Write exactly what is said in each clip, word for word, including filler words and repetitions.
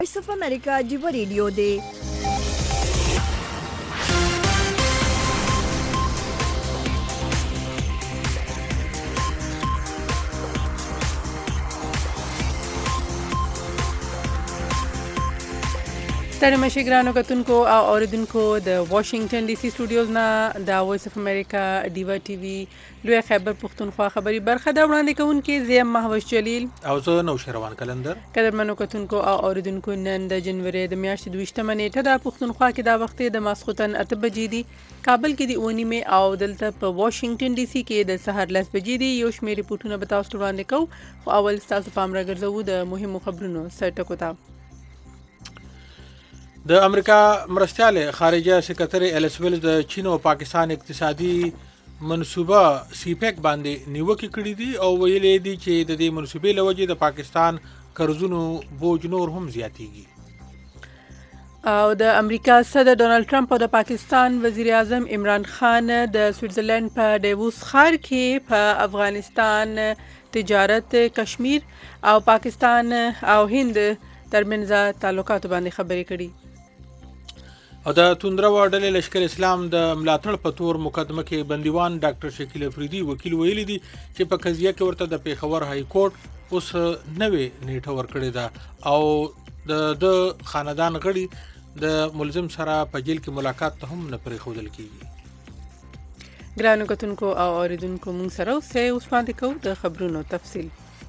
وایس اف امریکا ډیو ریډیو دی. ستړي مشي ګرانو کتونکو او اوریدونکو د واشنگټن ډي سي سټوډیوز نه د وایس اف امریکا ډیوا ټي وي لوی خیبر پښتونخوا خبري برخه دا وړاندې کوونکې زیم مهوش جلیل او زه نو شروان کلندر. قدرمنو کتونکو او اوریدونکو نن د جنوري د میاشتې دویشتمه نیټه د پښتونخوا کې دا وخت د ماسخوتن اته بجې دي، کابل کې د اونی می او دلته په واشنگټن ډي سي کې د سحر لس بجې دي. یو شمېر ریپورتونه به تاسو وړاندې کوو، خو اول تاسو پام راګرځوو د مهمو خبرونو سرټکو ته. د امریکا مرستیاله خارجه سکرټری الیس ویلز د چین او پاکستان اقتصادي منصوبه سی پیک باندې نیوکه کړې دي او ویلې دي چې د دې منصوبې لوجه د پاکستان قرضونو بوج نور هم زیاتېږي. او د امریکا صدر ډونالد ټرمپ او د پاکستان وزیر اعظم عمران خان د سویټزرلند په ډیووس ښار کې په افغانستان تجارت، کشمیر او پاکستان او هند ترمنځ تعلقاتو باندې خبرې کړي. او د توندره وډلې لشکر اسلام د ملاتړ په تور مقدمه کې بندیوان ډاکټر شکیل افریدي وکیل ویلي دي چې په قضیه کې ورته د پیښور های کورټ اوس نوې نیټه ورکړې ده او د د خاندان غړي د ملزم سره په جیل کې ملاقات ته هم نه پرېښودل کیږي. ګرانو کتونکو او اوریدونکو موږ سره اوسئ، اوس وړاندې کوو د خبرونو تفصیل.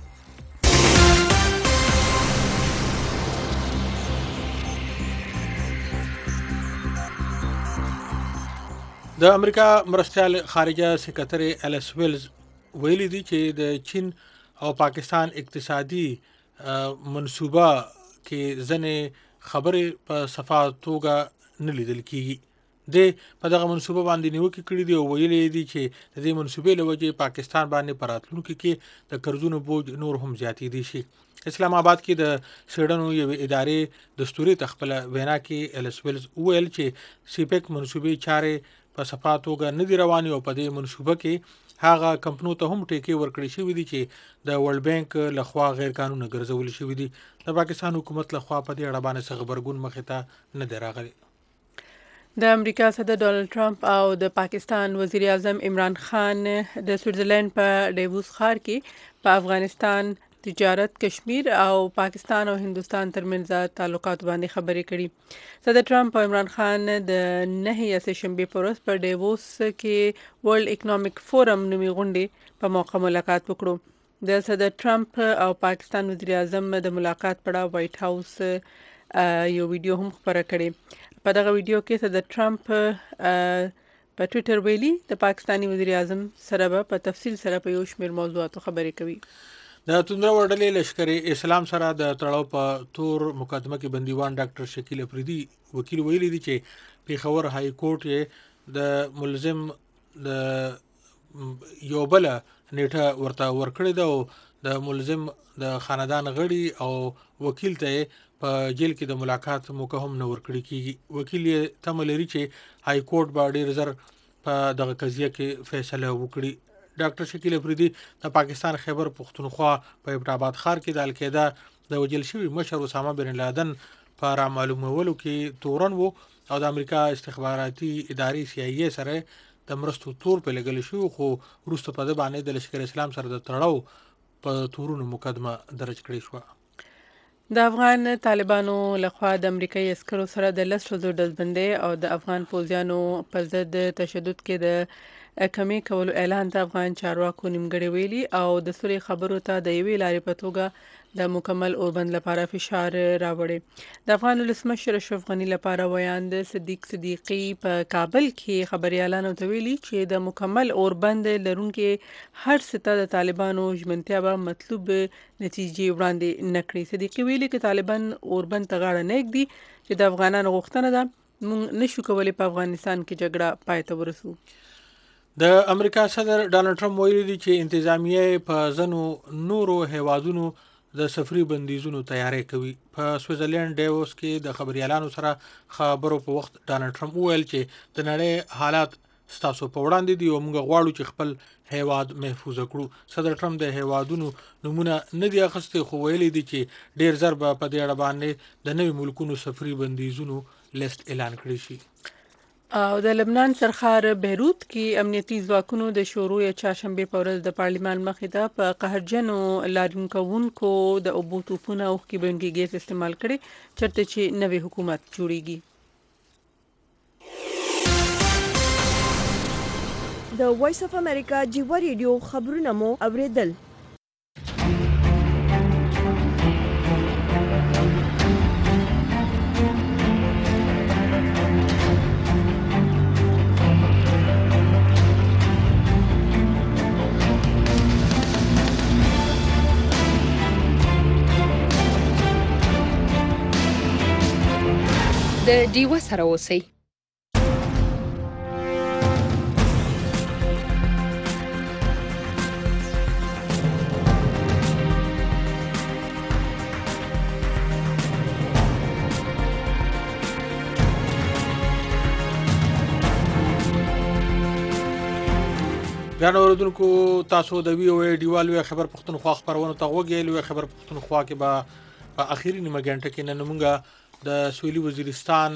د امریکا مرستیال خارجه سکرټری الیس ویلز ویلي دي چې د چین او پاکستان اقتصادي منصوبه کې ځنې خبرې په صفا توګه نه لیدل کیږي. د په دغه منصوبه باندې نیوکه کړې دي او ویلي دي چې د دې منصوبې له وجې پاکستان باندې په راتلونکي کې د قرضونو بوج نور هم زیاتېدی شي. اسلام آباد کې د سیډنو یوې ادارې دستوري تخپل وینا کې الیس ویلز ویل چې سی پیک منصوبې چارې په صفا توګه نه دي روانې او په دې منصوبه کې هغه کمپنو ته هم ټیکې ورکړې شوې دي چې د ورلد بانک لخوا غیر قانوني ګرځول شوې دي. د پاکستان حکومت لخوا په دې اړه باندې څه خبرګون مخې ته نه دی راغلی. د امریکا صدر ډونالد ټرمپ او د پاکستان وزیر اعظم عمران خان د سویټزرلند په ډیووس ښار کې په افغانستان تجارت، کشمیر او پاکستان او هندوستان ترمنځ تعلقات باندې خبرې کړي. صدر ټرمپ او عمران خان د نهه یا سه شنبې په ورځ په ډیووس کې ورلد اکنامک فورم نومي غونډې په موقع ملاقات وکړو. د صدر ټرمپ او پاکستان وزیر اعظم د ملاقات په اړه وایټ هاوس یو ویډیو هم خپره کړې. په دغه ویډیو کې صدر ټرمپ په ټویټر ویلي د پاکستاني وزیر اعظم سره به په تفصیل سره په یو شمېر موضوعاتو خبرې کوي. د توندره وډلې لشکر اسلام سره د تړاو په تور مقدمه کې بندیوان ډاکټر شکیل افریدي وکیل ویلي دي چې پیښور های کورټ یې د ملزم د یو بل نیټه ورته ورکړې ده او د ملزم د خاندان غړي او وکیل ته په جیل کې د ملاقات موقع هم نه ورکړي کیږي. وکیل یې تمه لري چې های کورټ به ډېر زر په دغه قضیه کې فیصله وکړي. ډاکټر شکیل افریدي د پاکستان خیبر پښتونخوا په ابټ آباد ښار کې د القاعده د وژل شوي مشر اسامه بن لادن په را معلومولو کې تورن وو او د امریکا استخباراتي ادارې سی آی ای سره د مرستو تور په لګل شو، خو وروسته په دې باندې د لشکر اسلام سره د تړاو په تورونو مقدمه درج کړې شو. د افغان طالبانو لخوا د امریکایي عسکرو سره د لس ورځو ډزبندۍ او د افغان پوځیانو پر ضد تشدد کې د کمی کولو اعلان ته افغان چارواکو نیمګړی ویلي او د سولې خبرو ته د یوې لارې په توګه د مکمل اوربند لپاره فشار راوړي. د افغان ولسمشر اشرف غني لپاره ویاند صدیق صدیقي په کابل کې خبريالانو ته ویلي چې د مکمل اوربند لرونکي هر څه د طالبانو ژمنتیا به مطلوب نتیجې وړاندې نه کړي. صدیقي ویلي چې طالبان اوربند ته غاړه نه ږدي چې د افغانانو غوښتنه ده موږ نشو کولی په افغانستان کې جګړه پای ته ورسو. د امریکا صدر ډانلډ ټرمپ ویلي دي چې انتظامیه په ځنو نورو هیوادونو د سفري بندیزونو تیاری کوي. په سویټزرلند ډیووس کې د خبريالانو سره خبرو په وخت ډانلډ ټرمپ وویل چې د نړۍ حالات ستاسو په وړاندې دي او موږ غواړو چې خپل هیواد محفوظ کړو. صدر ټرمپ د هیوادونو نمونه نه دی اخیستي خو ویلي دي چې ډیر ضرب په دې اړه باندې د نوي ملکونو سفري بندیزونو لیست اعلان کړی شي. او د لبنان سرخار بیروت کې امنیتي ځواکونو د شروع چهارشنبه په ورځ د پارلیمان مخې ته په قهرجنو لارونکوونکو د اوبو توپونه او خېبونکي ګیس استعمال کړي چرته چې نوې حکومت جوړیږي. د وایس اف امریکا جیو ریډیو خبرونه مو اوریدل. د ډیوه سره اوسئ. ګرانو اوریدونکو تاسو د وی او ای ډیوال وی خبر پښتونخوا خبرونه ته وګورئ. خبر پښتونخوا کې به په اخیری نیمه غنټه کې نن موږ د سویلي وزیرستان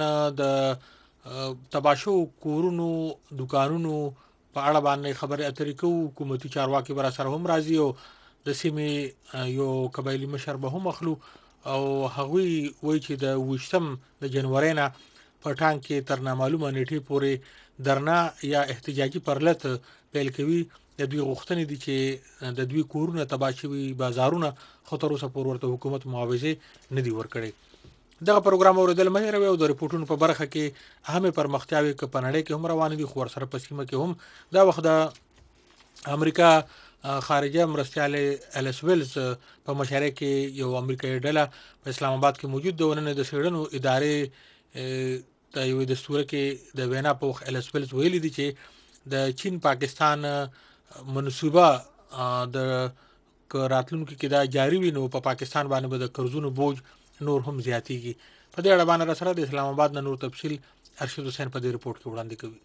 د تباشو کورونو دکانونو په اړه باندې خبرې اترې کوو. حکومتي چارواکي بر سره هم راځي او د سیمې یو قبایلی مشر به هم اخلو او هغوی وایي چې د وشتم د جنوري نه په ټانګ کې تر نامعلومه نیټې پورې درنا یا احتجاجي پرلت پیل کوي. د دوی غوښتنې دي چې د دوی کورونه تباه شوي بازارونه خطر اوسه پور ورته حکومت معاوضه نه دی ورکړي. دغه پروګرام اوریدل مې راوي او د ریپورتونو په برخه کې اهمه پرمختیاوي ک په نړۍ کې هم روان دي خو سره په سیمه کې هم دا وخت د امریکا خارجه مرستيال الیس ویلز په مشارکت کې یو امریکایي ډله په اسلام آباد کې موجود ده. ونن د سیډنو ادارې ته یو دستور کې د وینا په الیس ویلز ویلي دي چې د چین پاکستان منصوبه د راتلونکو کې دا جاری وي نو په پا پاکستان باندې به د قرضونو بوج نور هم زیاتیږي. په دې اړه باندې سره د اسلام آباد نور تفصیل ارشد حسین په دې رپورت کې وړاندې کوي.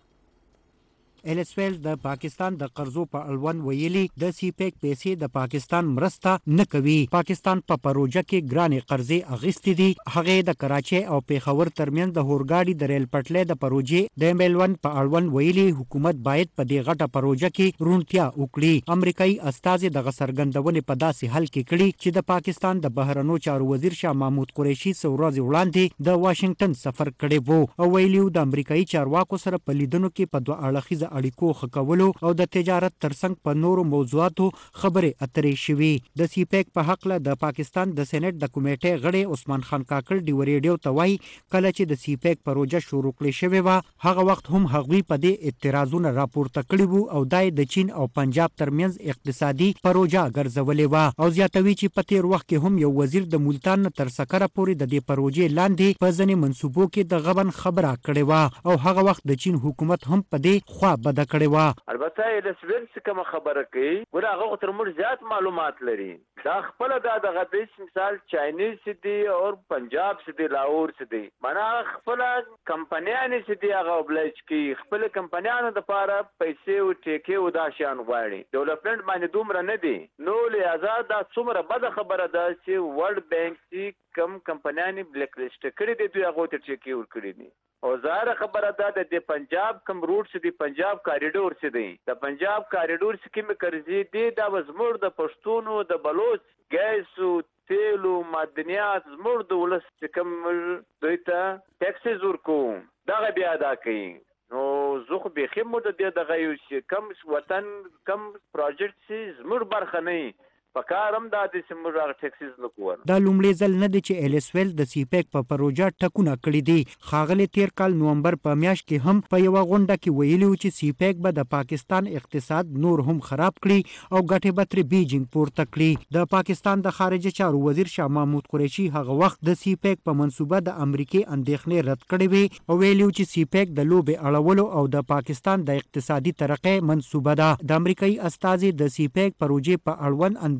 الیس ویلز د پاکستان د قرضو په اړوند ویلي د سی پیک پیسې د پاکستان مرسته نه کوي. پاکستان په پا پروژه کې ګرانې قرضې اغستې دي. هغه د کراچۍ او پیښور ترمنځ د هورګاډي د ریل پټلۍ د پروژې د میلون په اړوند ویلي حکومت باید په دې غټه پروژه کې رونتیا وکړي. امریکایي استازي د غسرګندونې په داسې حل کې کړي چې د پاکستان د بهرنیو چارو وزیر شاه محمود قریشي څو ورځې وړاندې د واشنگټن سفر کړی وو او ویلي د امریکایي چارواکو سره په لیدنو کې په دوه اړخیزه اړیکو خکولو او د تجارت ترڅنګ په نورو موضوعاتو خبرې اترې شوې. د سی پیک په حق له د پاکستان د سېنات د کمیټې غړي عثمان خان کاکړ دی ریډیو ته وایي کله چې د سی پیک پروژه شروع کړې شوې و هغه وخت هم هغوی په دې اعتراضونه راپورته کړي وو او دای د چین او پنجاب ترمنځ اقتصادي پروژه ګرځولې و او زیاتوي چې په تیر وخت کې هم یو وزیر د ملتان تر سکره پورې د دې پروژې لاندې په ځینې منصوبو کې د غبن خبره کړې و او هغه وخت د چین حکومت هم په دې خوا بد کړی و. البته د سویلز کوم خبره کوي ګور هغه تر موږ زیات معلومات لري. دا خپل دا دغه د مثال چاینیز دي او پنجاب سي دي لاهور سي دي معنا خپل کمپنیان سي دي هغه بلج کی خپل کمپنیانو د لپاره پیسې او ټیکې او دا شان غواړي. ډیولپمنٹ باندې دومره نه دي نو لہذا دا څومره بد خبره ده چې ورلد بانک سي کم کمپنیان بلیک لیست کړي دي دوی هغه ته ټیکې ور کړی دي او ظاهر خبره ده د پنجاب کم روټ سي دي پنجاب کاریډور سي دي د پنجاب کاریډور سي کوم قرضې دي دا وزمور د پښتونو د بلوچ ګیسو تیلو معدنیات زمور د ولس کوم دوی ته ټیکسز ورکو دا بیا ادا کوي. نو زه خو به خمو د دې دغه یو شي کم وطن کم پروجیکټ سي زمور برخه نه پکارم دا د سیمور ټیکسز نکور. دا لومړی ځل نه دی چې الیس ویل د سی پیک په پروژه ټکونه کړی دي. خاغلی تیر کال نومبر په میاشت کې هم په یو غونډه کې ویلي و چې سی پیک به د پاکستان اقتصاد نور هم خراب کړي او ګټې به ترې بیجینګ پورته کړي. د پاکستان د خارجه چارو وزیر شاه محمود قریشي هغه وخت د سی پیک په منصوبه د امریکای اندېښنې رد کړې وي او ویلي و چې سی پیک د لوبې اړولو او د پاکستان د اقتصادي ترقۍ منصوبه ده. د امریکایي استازي د سی پیک پروژې په اړوند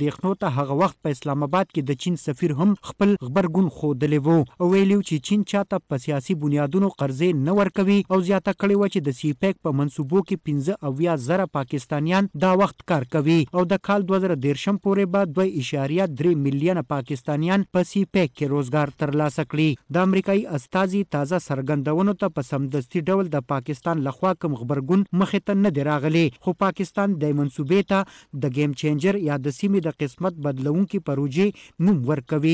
اندېښنو ته هغه وخت په اسلام آباد کې د چین سفیر هم خپل غبرګون ښودلی و او ویلي چې چین چاته په سیاسي بنیادونو قرضې نه ورکوي او زیاته کړې وه چې د سی پیک په منصوبو کې پنځه اویا زره پاکستانیان دا وخت کار کوي او د کال دوه زره دېرشم پورې به دوه اعشاریه درې میلیونه پاکستانیان په سی پیک کې روزګار ترلاسه کړي. د امریکایي استازي تازه څرګندونو ته په سمدستي ډول د پاکستان لخوا کوم غبرګون مخې ته نه دی راغلی، خو پاکستان د منصوبې ته د گیم چینجر یا د سیمې د قسمت بدلونکي پروژې نوم ورکوي.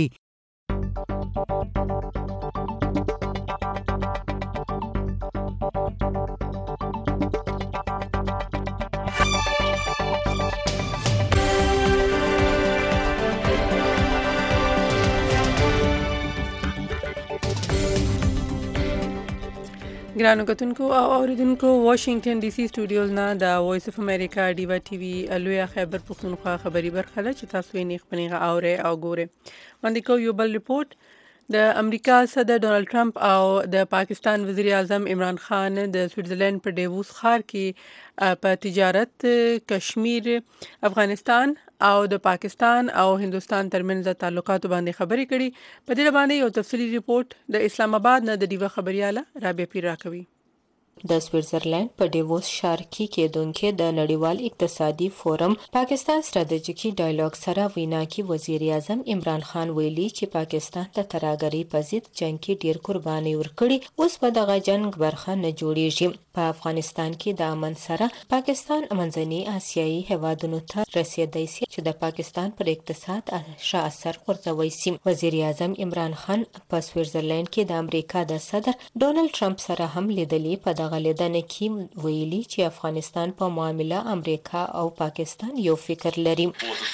ګرانو کتونکو او اوریدونکو واشنگټن ډي سي سټوډیوز نه د وایس اف امریکا ډیوا ټي وي لوی خیبر پښتونخوا خبري برخه ده چې تاسو یې نه خپلېغه اوري او ګوره. باندې کو یو بل ریپورت د امریکا صدر ډونالد ټرمپ او د پاکستان وزیر اعظم عمران خان د سویټزرلند په ډیووس ښار کې په تجارت، کشمیر، افغانستان او د پاکستان او هندوستان ترمنځ تعلقاتو باندې خبرې کړي. په دې باندې یو تفصیلی ریپورت د اسلام آباد نه د ډیوا خبرياله رابعه پیر راکوي. د سویټزرلند په ډیووس ښار کې کېدونکې د نړیوال اقتصادي فورم پاکستان ستراتیژیکي ډایالوګ سره وینا کې وزیر اعظم عمران خان ویلي چې پاکستان د ترهګرۍ په ضد جنګ کې ډیر قرباني ورکړي، اوس په دغه جنگ برخه نه جوړیږي. په افغانستان کې د امن سره پاکستان منځني آسیایي هیوادونو ته رسیدای شي چې د پاکستان پر اقتصاد ښه اثر غورځوي شي. وزیر اعظم عمران خان په سویټزرلند کې د امریکا د صدر ډونالد ټرمپ سره هم لیدلې. په دغه لیدنه کې ویلي چې افغانستان په معامله امریکا او پاکستان یو فکر لري.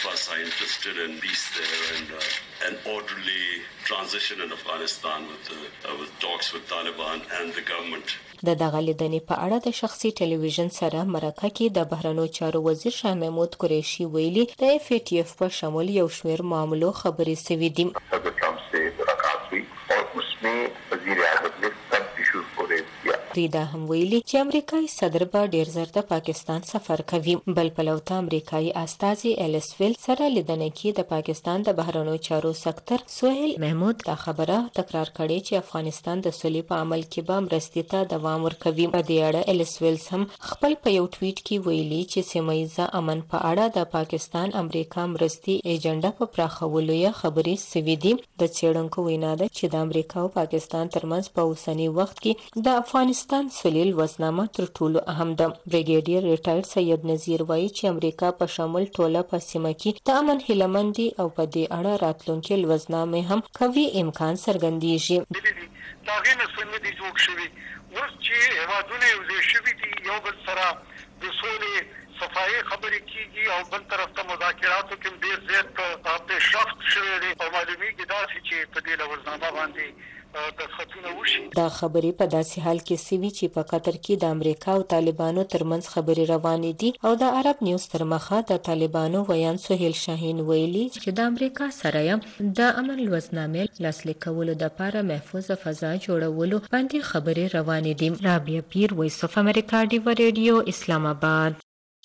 an orderly transition in Afghanistan with, the, uh, with talks with Taliban and the government. د دغه لیدنې په اړه د شخصي ټلویزیون سره مرکه کې د بهرنیو چارو وزیر شاه محمود قریشي ویلي د اف ای ټي اف په شمول یو شمېر معاملو خبرې شوې دي. صدر ټرمپ سے ملاقات ہوئی اور اس میں وزیر اعظم نے سب ایشوز کو ریز کیا. ریدا هم ویلي چې امریکایي صدر به ډیر زر د پاکستان سفر کوي. بل پلو ته امریکایي استازي الیس ویل سره لیدنه کې د پاکستان د بهرنیو چارو سکتر سہیل محمود دا خبره تکرار کړې چې افغانستان د سولې په عمل کې به مرستې ته دوام ورکوي. په دې اړه الیس ویلز هم خپل په یو ټویټ کې ویلي چې سیمه‌ییزه امن په اړه د پاکستان امریکا مرستې ایجنډا په پراخولو یې خبرې شوې دي. د څېړونکو وینا ده چې د امریکا او پاکستان ترمنځ په اوسني وخت کې د افغانستان سولې لوزنامه تر ټولو اهم ده. بریګیډیر ریټایرډ سید نذیر وایي چې امریکا په شمول ټوله په سیمه کې د امن هیله مند دي او په دې اړه راتلونکي لوزنامې هم قوي امکان څرګندېږي. دا غي نه سمې دي جوړ شوي اوس چې هیوادونه یو ځای شوي دي، یو بل سره د سولې صفایي خبرې کیږي او بل طرف ته مذاکراتو کې ډېر زیات پیشرفت شوی دی او معلومیږي داسې چې په دې لوزنامه باندې دا خبرې په داسې حال کې سوي چې په قطر کې د امریکا او طالبانو ترمنځ خبرې روانې دي او د عرب نیوز تر مخه د طالبانو ویان سهیل شاهین ویلي چې د امریکا سره د امن لوزنامې لاسلیک کولو دپاره محفوظه فضا جوړولو باندې خبرې روانې دي. رابعه پیر، وایس اف امریکا ډیوا ریډیو، اسلام آباد.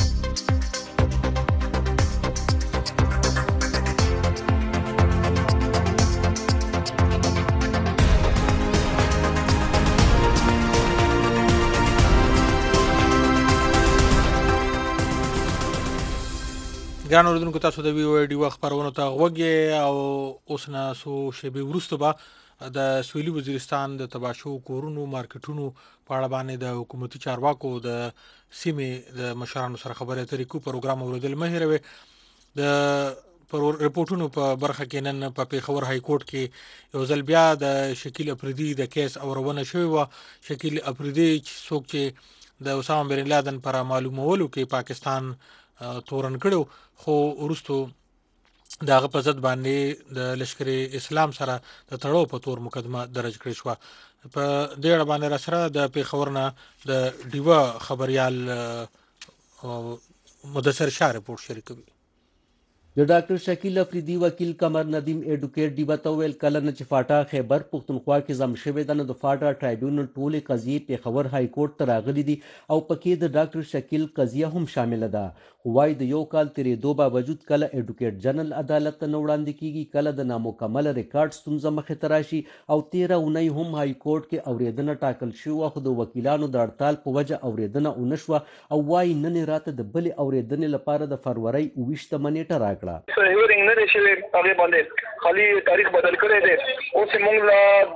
ګران اوریدونکو، تاسو د وی او ډیوا خبرونو ته غوږی او اوس نه سو شیبې وروسته به د سویلي وزیرستان د تباشو کورونو مارکیټونو په اړه باندې د حکومتي چارواکو د سیمې د مشرانو سره خبرې اترې کو پروګرام اوریدل مه هېروئ. د پر رپورټونو په برخه کې نن په پیښور های کورټ کې یو ځل بیا د شکیل افریدي د کیس اورونه شوې وه. شکیل افریدي څوک چې د اسامه بن لادن پر معلومولو کې پاکستان تورن کړو، خو وروستو د هغه په ضد باندې د لشکر اسلام سره د تړو په تور مقدمه درج کړې شوه. په دې اړه باندې را سره د پیښور نه د ډیوا خبريال مدثر شاه رپورټ شریکوي. د ډاکټر شکیل افریدي وکیل قمر ندیم ایډوکیټ ډیوه ته وویل کله نه چې فاټا خیبر پښتونخوا کې ضم شوې ده نو د فاټا ټرایبیونل ټولې قضیې پیښور های کورټ ته راغلي دي او پکې د ډاکټر شکیل قضیه هم شامله ده. خو وایي د یو کال تېرېدو باوجود کله ایډوکیټ جنرال عدالت ته نه وړاندې کیږي کله د نامکمله ریکارډ ستونزه مخې ته راشي او تېره اونۍ هم های کورټ کې اورېدنه ټاکل شوې وه خو د وکیلانو د هړتال په وجه اورېدنه ونه شوه او وایي نن یې راته د بلې اورېدنې لپاره د فروری اوویشتمه نیټه راکړه. هیورینګ نه دی شوی هغې باندې خالي تاریخ بدل کړی دی. اوس یې موږ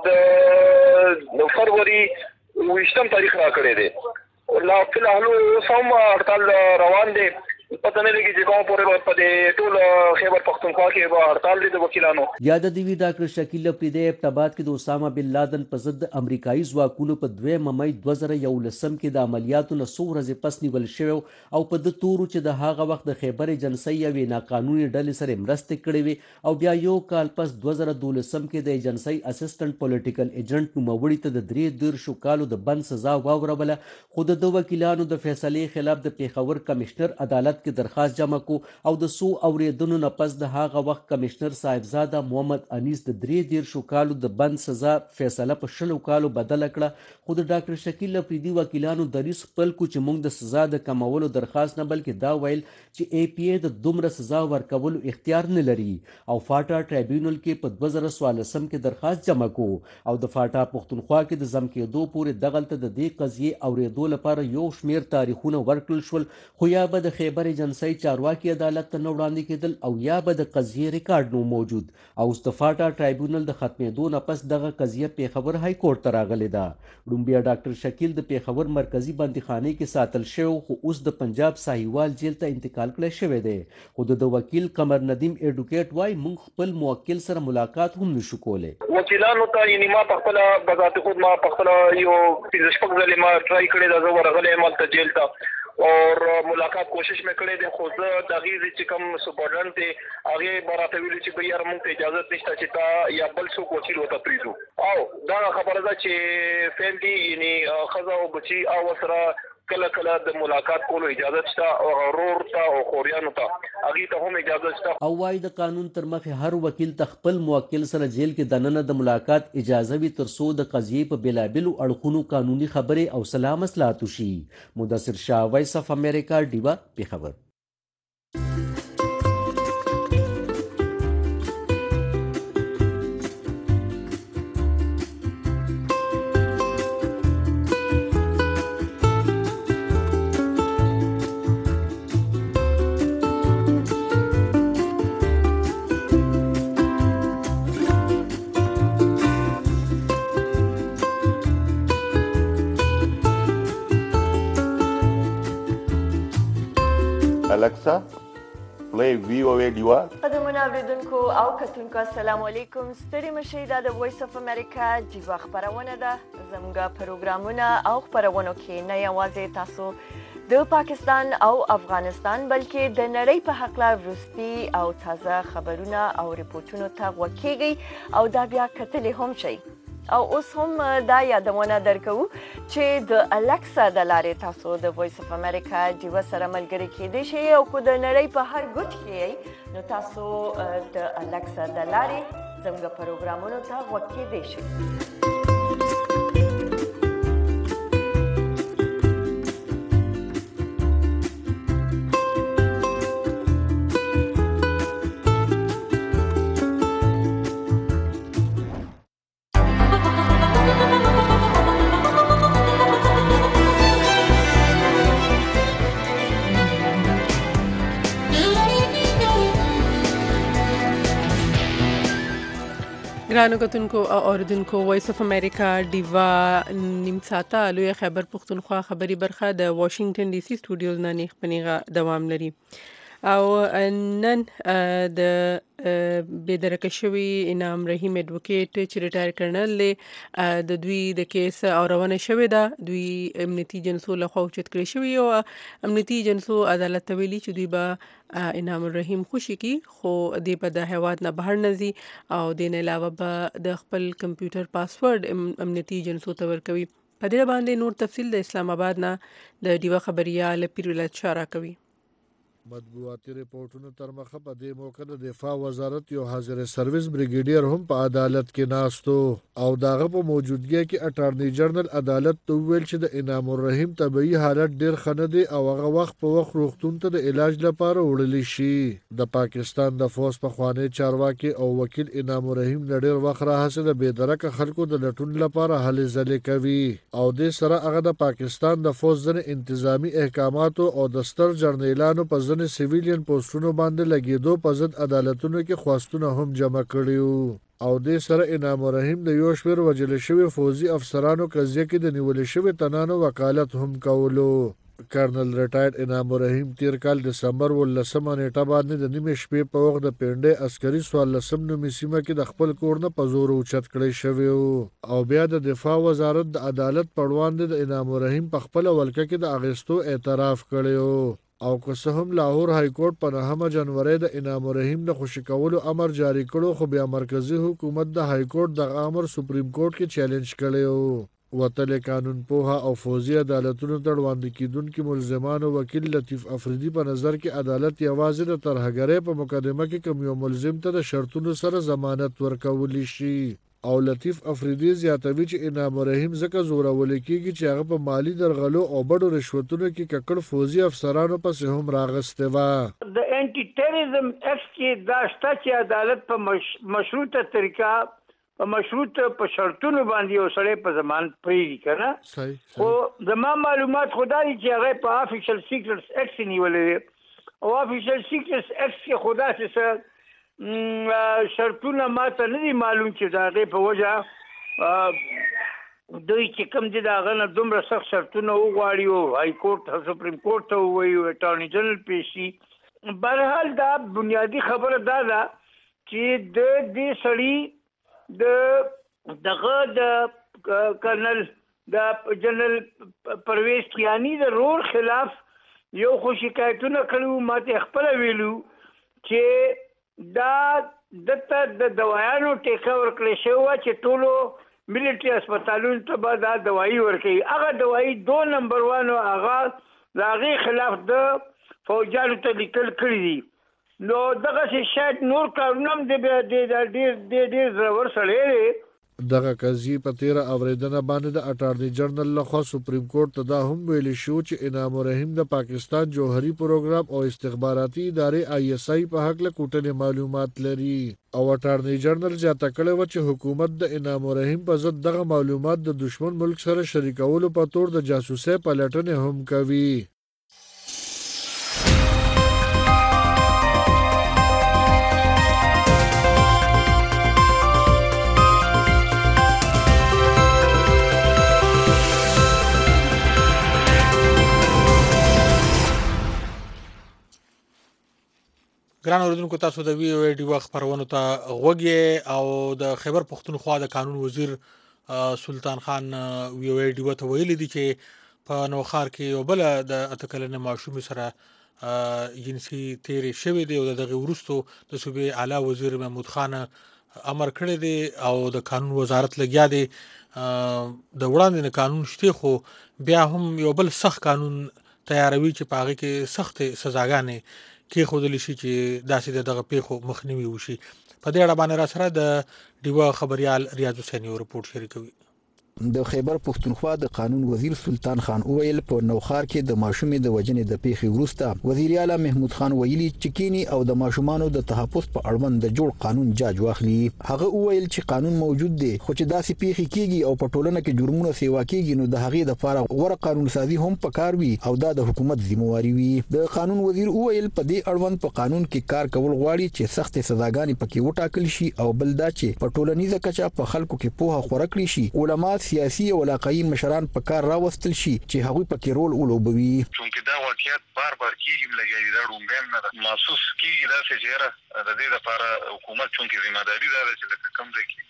له د فروری اوویشتم تاریخ راکړی دی. لا فلحال اوس هم هړتال روان دی. پته نه لګي چې کوم پورې په دې ټول خیبر پښتونخوا کې به هړتال دی د وکیلانو. یاد دې وي ډاکټر شکیل افریدي ابټاباد کې د اسامه بن لادن په ضد امریکایي ځواکونو په دویمه مۍ دوه زره یولسم کې د عملیاتو نه څو ورځې پس نیول شوی او په ده تورو چې د هغه وخت د خیبر ایجنسۍ یوې ناقانوني ډلې سره مرستې کړې وې او بیا یو کال پس دوه زره دولسم کې د ایجنسۍ اسسټنټ پولیټیکل ایجنټ نوموړي ته د درې دېرشو کالو د بند سزا واوروله خو د ده وکیلانو د فیصلې خلاف د پیښور کمشنر عدالت کې درخواست جمع کو او د څو اورېدنو نه پس د هغه وخت کمشنر صاحبزاده محمد انیس د درې دېرشو کالو د بند سزا فیصله په شلو کالو بدله کړه خو د ډاکټر شکیل افریدي وکیلانو دریځ خپل کو چې موږ د سزا د کمولو درخواست نه بلکې دا ویل چې ای پی ای د دومره سزا ورکولو اختیار نه لري او فاټا ټرایبیونل کې په دوه زره څوارلسم کې درخواست جمع کو او د فاټا پښتونخوا کې د ضم کېدو پورې دغلته د دې قضیې اورېدو لپاره یو شمېر تاریخونه ورکړل شول خو یا به د خیبر ایجنسۍ چارواکي عدالت ته نه وړاندې کېدل او یا به د قضیې ریکارډ نو موجود او اوس د فاټا ټرایبیونل د ختمېدو نه پس دغه قضیه پیښور های کورټ ته راغلې ده. ډومبیا ډاکټر شکیل د پیښور مرکزي بندیخانې کې ساتل شوی خو اوس د پنجاب ساهیوال جیل ته انتقال کړی شوی دی خو د وکیل قمر ندیم ایډوکیټ وایي موږ خپل موکل سره ملاقات هم نشو کولی. وکیلانو ته یعنې ما په خپله بذات خود ما په خپله یو پنځه شپږ ځلې ما ټرای کړې ده زه ورغلی یم هلته جیل ته اور ملاقات کوشش مې کړی دی خو زه د هغې چې کوم سپارډنټ دی هغې به راته ویلي چې بھئی یاره موږ ته اجازت نشته چې تا یا بل څوک وکیل ورته پرېږدو او دا خبره ده چې فیملي یعنې ښځه او بچي او ورسره کله کله د ملاقات کولو اجازت شته او ورور ته او خوریانو ته هغې ته هم اجازت شته او وایي د قانون تر مخې هر وکیل ته خپل موکل سره جیل کې دننه د ملاقات اجازه وي تر څو د قضیې په بېلابېلو اړخونو قانوني خبرې او سلا مصلحات وشي. مدثر شاه وایس اف امریکا ډیوه پیښور. Alexa, play V O A Diva. قدمونه اوریدونکو او کتونکو السلام علیکم. ستړي مشئ دا د وایس اف امریکا ډیوا خپرونه ده. زموږ پروګرامونه او خپرونو کې نه یوازې تاسو د پاکستان او افغانستان بلکې د نړۍ په هکله وروستي او تازه خبرونه او ریپورټونو ته غوږ کیږئ او دا بیا کتلی هم شئ او اوس هم دا یادونه درکو چې د الکسا د لارې تاسو د وایس اف امریکا ډیوا سره ملګري کېدی شئ او که د نړۍ په هر ګوټ کې نو تاسو د الکسا د لارې زموږ پروګرامونو ته غوږ کېدی شئ. ګرانو کتونکو او اوریدونکو وایس اف امریکا ډیوا نیم ساعته لوی خیبر پښتونخوا خبري برخه د واشنگټن ډي سي سټوډیوز نه نیخ پنیغه دوام لري او نن د بېدرکه شوي انعام رحیم اډوکیټ چې ریټایر کړنل د دوی د کیس اورونه شوې ده دوی امنیتي جنسو لخوا اوچت کړی شوی او امنیتي جنسو عدالت ته ویلي چې دوی به انعام الرحیم خوشي کی خو دی په د هیواد نه بهر نزي او د نه علاوه به د خپل کمپیوټر پاسورډ امنیتي جنسو ته ورکوي. په دې باندې نور تفصیل د اسلام آباد نه د ډیوا خبريال پیرولت شارا کوي. مطبوعاتي ریپورټونو تر مخه په دې موقع د دفاع وزارت یو حاضر سرویس بریګیډیر هم په عدالت کې ناستو او داغه په موجودګۍ کې اټارنی جنرال عدالت ته ویل چې د انعام الرحیم طبي حالت ډیر ښه دی او هغه وخت په وخت روغتون ته د علاج لپاره وړل شي د پاکستان د فوج په خوانی چارواکي او وکیل انعام الرحیم ډیر وخت راهسه د بېدرکه خلکو د لټون لپاره هلې ځلې کوي او د سره هغه د پاکستان د فوج ځنې انتظامی احکاماتو او د ستر جرنیلانو په ځنې سیویلین پوسټونو باندې لګیدو په ضد عدالتونو کې خواستونه هم جمع کړیو او د سره انعام الرحیم د یو شمېر وژل شوي فوجي افسرانو قضیه کې د نیول شوي تنانو وکالت هم کولو کرنل ریټایر انعام الرحیم تیر کال دسمبر ولسمه نیټه باندې د نیمې شپې په وخت د پنډې عسکري څوارلسم نومې سیمه کې د خپل کور نه په زور اوچت کړی شوی او بیا د دفاع وزارت د عدالت په وړاندې د انعام الرحیم په خپله ولکه کې د اخیستو اعتراف کړی او که څه هم لاهور های کورټ په نهمه جنوري د انعام الرحیم د خوشي کولو امر جاری کړو خو بیا مرکزی حکومت د های کورټ د امر سپریم کورټ کې چیلنج کړی وتل قانون پوها او فوزي عدالتونو ته وړاندې کیدونکو ملزمانو وکیل لطیف افریدي په نظر کې عدالت یوازې د ترهګرۍ په مقدمه کې کوم یو ملزم ته د شرطونو سره ضمانت ورکولی شي او لطیف افریدي زیاتوي چې انعام الرحیم ځکه زورول کېږي چې هغه په مالی درغلو او بډو رشوتونو کې ککړ فوزي افسرانو پسې هم راغسته و د انټي ټیرریزم اکټ کې دا شته چې عدالت په مش... مشروطه طریقه په مشروط په شرطونو باندې یو سړی په ضمانت پریږدي کنه صحیح خو زما معلومات خدای چې هغه په افیشل سیکرټس اکټ نیولې او افیشل سیکرټس اکټ کې خدا څه شرطونه ماته نه دي معلوم چې د هغې په وجه دوی چې کوم دي د هغه نه دومره سخت شرطونه وغواړي او های کورټ سپریم کورټ ته ووایي او اټارني جنرال پیش شي بهرحال دا بنیادي خبره دا ده چې د دې سړي د دغه د کرنل د جنرال پرویز کیانی د رور خلاف یو خو شکایتونه کړي ماته خپله ویلو چې دا دته د دوايانو ټیکه ورکړې شوی چې ټولو ملټري هسپتالونو ته به دا دوايي ورکوي هغه دوايي دو نمبر وان هغه د هغې خلاف د فوجانو ته لیکل کړي دي نو دغسې شاید نور کارونه هم د ډېر ډېر زړور سړی دی دغه قضیې په تیره اورېدنه باندې د اټارني جنرال لخوا سپریم کورټ ته دا هم ویلي شو چې انعام الرحیم د پاکستان جوهري پروګرام او استخباراتي ادارې آی اس آی په حق له کوټنې معلومات لري او اټارني جنرال زیاته کړې وه چې حکومت د انعام الرحیم په ضد دغه معلومات د دشمن ملک سره شریکولو په تور د جاسوسۍ پلټنې هم کوي ګران اوریدونکو تاسو د وی او ای ډیو خبرونو ته غوږی او د خیبر پښتونخوا د قانون وزیر سلطان خان وی او ای ډیو ته ویلي دي چې په نوخار کې یو بل د اتکلنه ماشوم سره جنسي تیرې شوې دی او دغه ورستو د صوبې اعلی وزیر محمود خان امر کړی دی او د قانون وزارت لګیا دی د وړاندې قانون شته خو بیا هم یو بل سخت قانون تیاروي چې پاغه کې سخت سزاګانې کې خودلی شي چې داسې دغه پیښو مخنیوي وشي په دې اړه باندې را سره د ډیوا خبريال ریاض حسین یو رپورت شریکوي د خیبر پښتونخوا د قانون وزیر سلطان خان اویل په نوخار کې د ماشومې د وجنې د پیښې وروسته وزیر اعلی محمود خان ویلي چې کینی او د ماشومانو د تحفظ په اړوند د جوړ قانون جاج واخلي هغه اویل چې قانون موجود دی خو چې داسې پیښې کیږي او په ټولنه کې جرمونه سیوا کیږي نو د هغې لپاره غوره قانون سازي هم پکار وي او دا د حکومت ذمہواری وي د قانون وزیر اویل په دې اړوند په قانون کې کار کول غواړي چې سخت سزاګانې پکې وټاکل شي او بل دا چې په ټولنیزه کچه په خلکو کې پوهه خورا کړی شي علما سیاسي او علاقايي مشران په کار راوستل شي چې هغوی پکې رول ولوبوي چونکې دا واقعیت بار بار کیږي لګي دا رومبم نه محسوس کیږي دا چې د دې لپاره حکومت چونکې ذمہ داری ده چې لکه کم ځای کې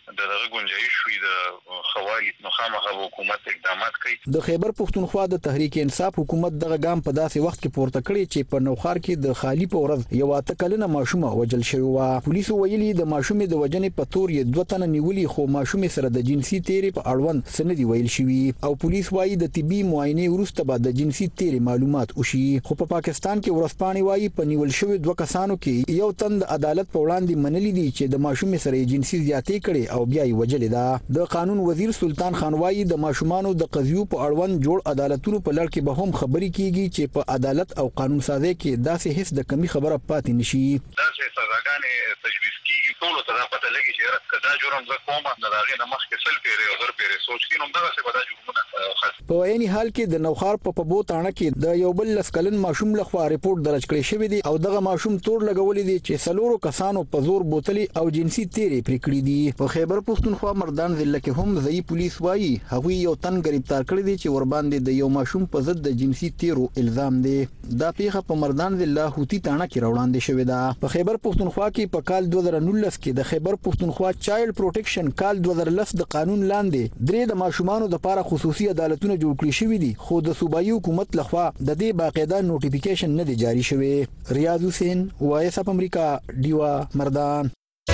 د دغه گنجایش وي د خوالي نو خامخا حکومت اقدامات کوي. د خیبر پښتونخوا د تحریک انصاف حکومت دغه ګام په داسې وخت کې پورته کړی چې په نوخار کې د خالی په ورځ یو اته کلنه ماشومه وجل شوی و. پولیسو ویلي د ماشومې د وجنې په تور یې دوه تنه نیولي خو ماشومې سره د جنسي تیرې په اړوند سندي ویل شوی او پولیس وايي د طبي معاینې وروسته به د جنسي تیرې معلومات وشي. خو په پاکستان کې ورسپانې وايي په نیول شوی دوه کسانو کې یو تن د عدالت په وړاندې منلي دي چې د ماشومې سره جنسي زیاتې کړي او بیا یې وجلې ده. د قانون وزیر سلطان خان وايي د ماشومانو د قضیو په اړوند جوړ عدالتونو په لړ کې به هم خبرې کیږي چې په عدالت او قانون سازي کې داسې هیڅ د کمی خبره پاتې نشي. داسې سزاګانې تجویز کیږي ټول ته دا پته لګي چې راځه جرم زه کوم نه راغی نه مخکې سل پیری او غیر پیری سوچ کینم دا څه ودا جرمونه. په عین حال کې د نوخار په پبو تاڼه کې د یو بل لسکلن ماشوم لخوا ریپورت درج کړی شوی دی او دغه ماشوم تور لګولې دي چې سلورو کسانو په زور بوتلې او جنسي تیرې پرې کړې دي. په خیبر پښتونخوا مردان ضلع کې هم ځای پولیس وايي هغوی یو تن گرفتار کړی دی چې ور باندې د یو ماشوم په ضد د جنسي تیرو الزام دی. دا پیښه په مردان ضلع هوتی تاڼه کې راوړاندې شوې ده. په خیبر پښتونخوا کې په کال دوه زره نولس کې د خیبر پښتونخوا چایلډ پروټیکشن کال دوه زره لس د قانون لاندې درې د ماشومانو لپاره خصوصي عدالتونه جوړ کړی شوی دي خو د صوبایي حکومت لخوا د دې باقاعده نوټیفیکیشن نه دی جاری شوی. ریاض حسین وایس اپ امریکا دیوا مردان.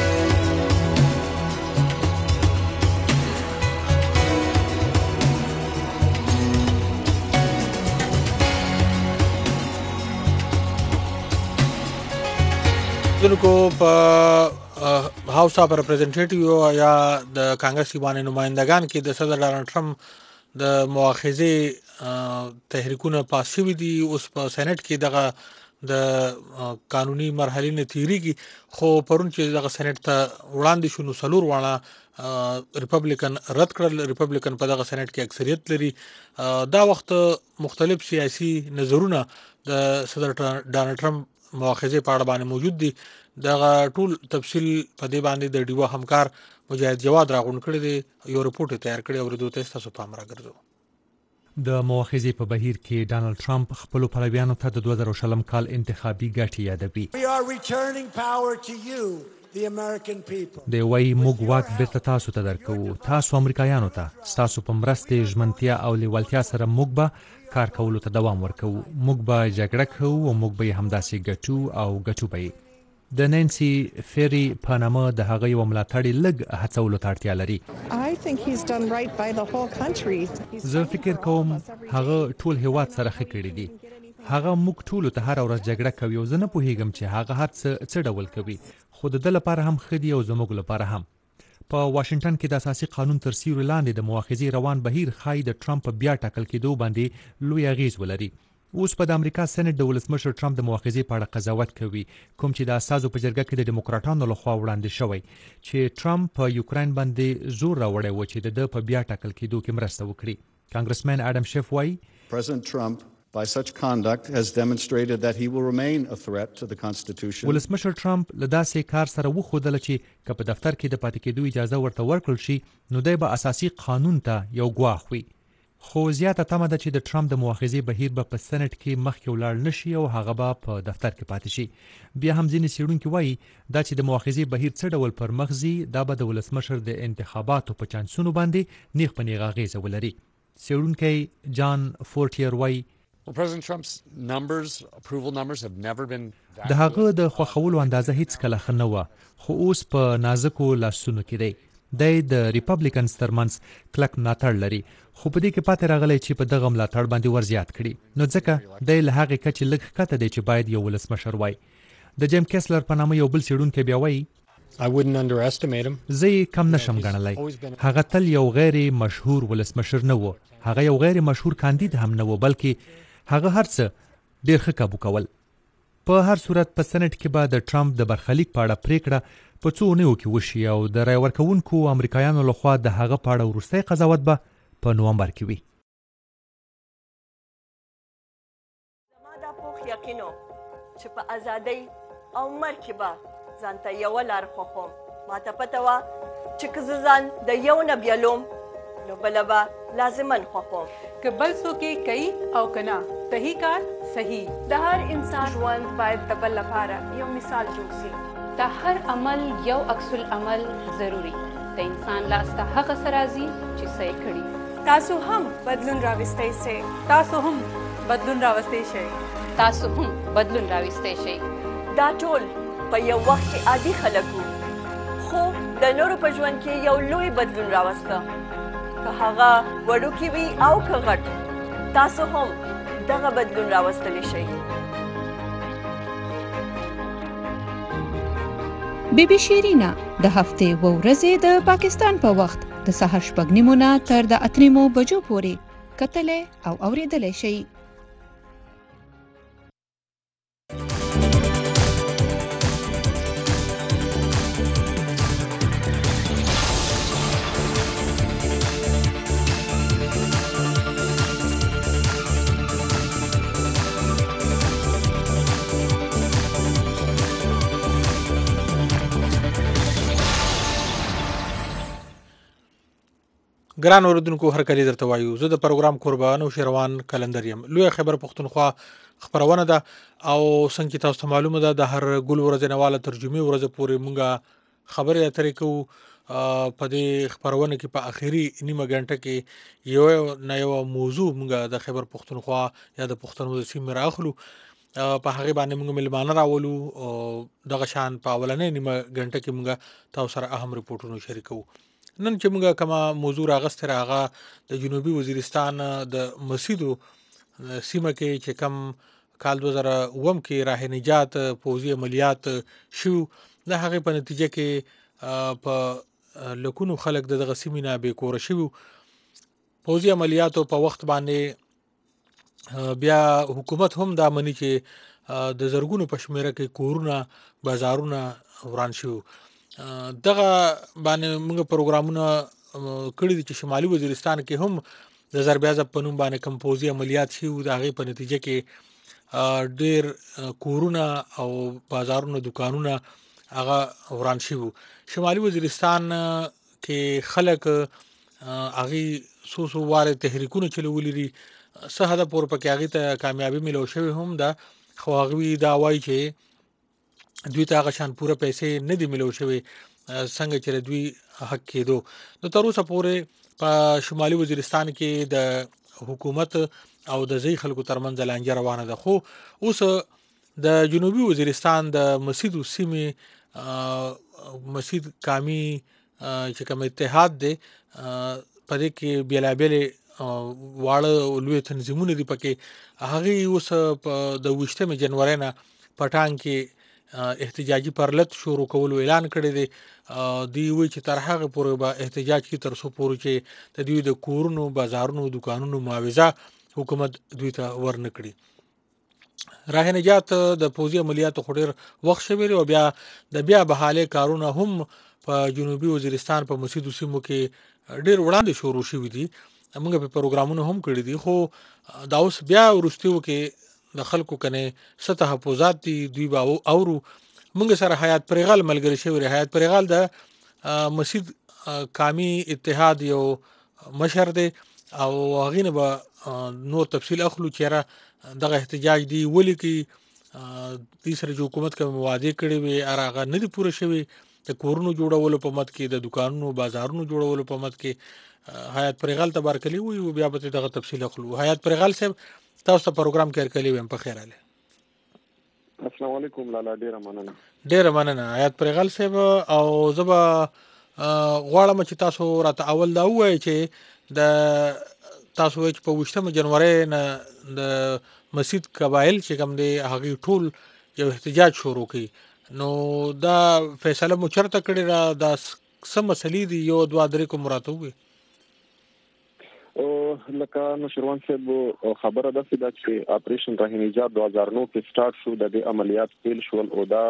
دونکو په هاوس اف ریپرزنټیټیو یا د کانګرس کې باندې نمائندگان کې د صدر ډانلډ ټرمپ د مؤاخذه تحریکونه پاس شوي دي. اوس په سېنات کې دغه د قانوني مرحلې نه تیریږي خو پرون چې دغه سېنات ته وړاندې شو نو څلور واړه ریپبلیکن رد کړل. ریپبلیکن په دغه سېنات کې اکثریت لري. دا وخت مختلف سیاسي نظرونه د صدر ډانلډ ټرمپ مؤاخذه په اړه باندې موجود دي. دغه ټول تفصیل په دې باندې د ډیوا همکار مجاهد جواد راغون کړی دی. یو رپورټ تیار کړی او ورته تاسو پام راګرځو. د مؤاخذې په بهیر کې ډانلډ ټرمپ خپل پلویانو ته د دوه زره شلم کال انتخابي ګټې یادوي. دی وایي موږ واک بیرته تاسو ته درکوو. تاسو امریکایانو ته ستاسو په مرستې ژمنتیا او لیوالتیا سره موږ به کار کولو ته دوام ورکوو. موږ به جګړه کوو او موږ به همداسې ګټو او ګټو به یې. د نانسي فيري په نامه د هغه یو ملاتړي لږ هڅولو ته اړتیا لري. زه فکر کوم هغه ټول هیواد سره ښه کړي دي. هغه موږ ټولو ته هر ورځ جګړه کوي او زه نه پوهیږم چې هغه هر څه څه ډول کوي خو د ده لپاره هم ښه دي او زموږ لپاره هم. په واشنگټن کې د اساسي قانون تر سیوري لاندې د مؤاخذې روان بهیر ښایي د ټرمپ بیا ټاکل کېدو باندې لوی اغیز ولري. اوس په د امریکا سېنات د ولسمشر ټرمپ د مؤاخذې په اړه قضاوت کوي کوم چې د اساسو په جرګه کې د ډیموکراټانو لخوا وړاندې شوی چې ټرمپ په یوکرين باندې زور راوړی و چې د په بیا ټاکل کېدو کې مرسته وکړي. کانګرسمن اډم شیف وایي President Trump by such conduct has demonstrated that he will remain a threat to the Constitution. ولسمشر ټرمپ له داسې کار سره وښودل چې که په دفتر کې د پاتې کېدو اجازه ورته ورکړل شي نو دی به اساسي قانون ته یو ګواښ وي. خو زیاته تمه ده چې د ټرمپ د مؤاخذې بهیر به په سېنات کې مخکې ولاړ نشي او هغه به په دفتر کې پاتې شي. بیا هم ځینې څېړونکي وایي دا چې د مؤاخذې بهیر څه ډول پر مخ ځي دا به د ولسمشر د انتخاباتو په چانسونو باندې نیغ په نیغه اغیزه ولري. څېړونکی جان فورټیر وایي د هغه د خوښولو اندازه هیڅ کله ښه نه وه خو اوس په نازکو لاسونو کې دی. دی د ریپبلیکنز ترمنځ کلک ملاتړ لري خو په دې کې پاتې راغلی چې په دغه ملاتړ باندې ورزیات کړي نو ځکه دی له هغې کچې لږ ښکته دی چې باید یو ولسمشر وای. د جیم کیسلر په نامه یو بل څېړونکی بیا وایي زه یې کم نشم ګڼلی. هغه تل یو غیر مشهور ولسمشر نه و. هغه یو غیر مشهور کاندید هم نه و بلکې هغه هر څه ډېر ښه کابو کول. په هر صورت په سېنات کې به د ټرمپ د برخلیک په اړه پریکړه په څو اونیو کې وشي او د رای ورکوونکو امریکایانو لخوا د هغه په اړه وروستی قضاوت به په نومبر کې وي. زما دا پوخ یقین و چې په ازادۍ او مرګ کې به ځان ته یوه لار خوښوم. ماته پته وه چې که زه ځان د یو نه بیلوم نو بله به لازماً خوښوم. که بل څوک یې کوي او که نه صحیح کار صحیح. د هر انسان ژوند باید د بل لپاره یو مثال جوړ شي. د هر عمل یو عکس العمل ضروری. د انسان لاس ته هغه څه راځي چې څه یې کړي. تاسو هم بدلون راوستی شئ. تاسو هم بدلون راوستی شئ. تاسو هم بدلون راوستی شئ. دا ټول په یو وخت کې عادي خلک وو، خو د نورو په ژوند کې یو لوی بدلون راوسته، که هغه وړوکی وي او که غټ. تاسو هم دغه بدلون راوستلی شئ. بی بی شیرینا د هفتې و ورځې د پاکستان په وخت د سهار شپږ نیمو نه تر د اته نیمو بجو پورې کتلی او اورېدلی شئ. ګران اوریدونکو هر کله درته وایو زه د پروګرام قربان او شروان کلندر یم. لوی خبر پښتونخوا خبرونه ده او څنګه تاسو ته معلومه ده د هر ګل ورځ نواله ترجمه ورځ پورې مونږه خبرې اترې کوو. په دې خبرونه کې په اخیری نیمه غنټه کې یو نه یو موضوع مونږه د خبر پښتونخوا یا د پښتنو د سیمې راخلو، په هغه باندې مونږ ملمانه راولو او دغه شان په اولنې نیمه غنټه کې مونږه تاسو سره اهم رپورټونه شریکو. نن چې موږ کومه موضوع راغسته راغه د جنوبي وزیرستان د مسیدو سیمه کې چې کم کال دوه زره اووه کې راه نجات پوځي عملیات شو، د هغه په نتیجه کې په لکونو خلک دغه سیمې نه بې کوره شو. پوځي عملیاتو په وخت باندې بیا حکومت هم دا مني چې د زرګونو په شمیره کې کورونه بازارونه وران شو. دغه باندې موږ پروګرامونه کړی دي چې شمالي وزیرستان کې هم د ضربیازه په نوم باندې کمپوزي عملیات شي، د هغې په نتیجه کې ډېر کورونه او بازارونه دکانونه هغه وران شي. شمالي وزیرستان کې خلک هغې څو څو واره تحریکونه چلولي دي، څه حده پورې پکې هغې ته کامیابي میلاو شوې هم ده، خو هغوی دا وایي چې دوی ته هغه شان پوره پیسې نه دي ملو شوې څنګه چې دوی حق کېدو. نو تر اوسه پورې په شمالي وزیرستان کې د حکومت او د ځای خلکو ترمنځ لانجه روانه ده، خو اوس د جنوبي وزیرستان د مسیدو سیمې مسید کامی چې کوم اتحاد دی په دې کې بیلابېلې واړه لوی تنظیمونه دي پکې، هغې اوس د اوویشتمې جنورۍ نه پټان کې احتجاجي پرلط شروع کولو اعلان کړی دی. دوی وایي چې تر هغه پورې به احتجاج کې تر څو پورې چې د دوی د کورونو بازارونو دکانونو معاوضه حکومت دوی ته ورنه کړي. راه نجات د پوځي عملیاتو خو ډېر وخت شوی او بیا د بیا بحالې کارونه هم په جنوبي وزیرستان په مسیدو سیمو کې ډېر وړاندې شروع شوي دي. موږ په پروګرامونو هم کړي دي، خو دا اوس بیا وروستیو کې د خلکو کنه څه تحفظات دي دوی به اورو. موږ سره حیات پرغال ملګری شوی. حیات پرغال د مسجد کامی اتحاد یو مشر دی او هغې نه به نور تفصیل اخلو چېرې دغه احتجاج دی ولې کې دې سره چې حکومت کوم وعدې کړې وې هغه نه دي پوره شوي. د کورونو جوړولو په مد کې، د دکانونو بازارونو جوړولو په مد کې حیات پرغال ته بارکلی وي او بیا به دغه تفصیل اخلو. حیات پرغال صاحب تاسو ته پروګرام کې ورکلی ویم، په خیر اله. السلام علیکم لالا، ډیره مننه. ډیره مننه حیات پرغال صاحب. او زه به غواړم چې تاسو راته اول دا ووایئ چې د تاسو وایئ چې په اوویشتمه جنورۍ نه د مسجد قبایل چې کوم دی هغې ټول یو احتجاج شروع کړي، نو دا فیصله مو چېرته کړې ده؟ دا څه مسلې دي؟ یو دوه درې کوم راته ووایئ. لکه نوشیروان صاحب خبره داسې ده چې اپریشن راه نجات دوه هزار نو کې سٹارټ شو، د دې عملیات پیل شول او دا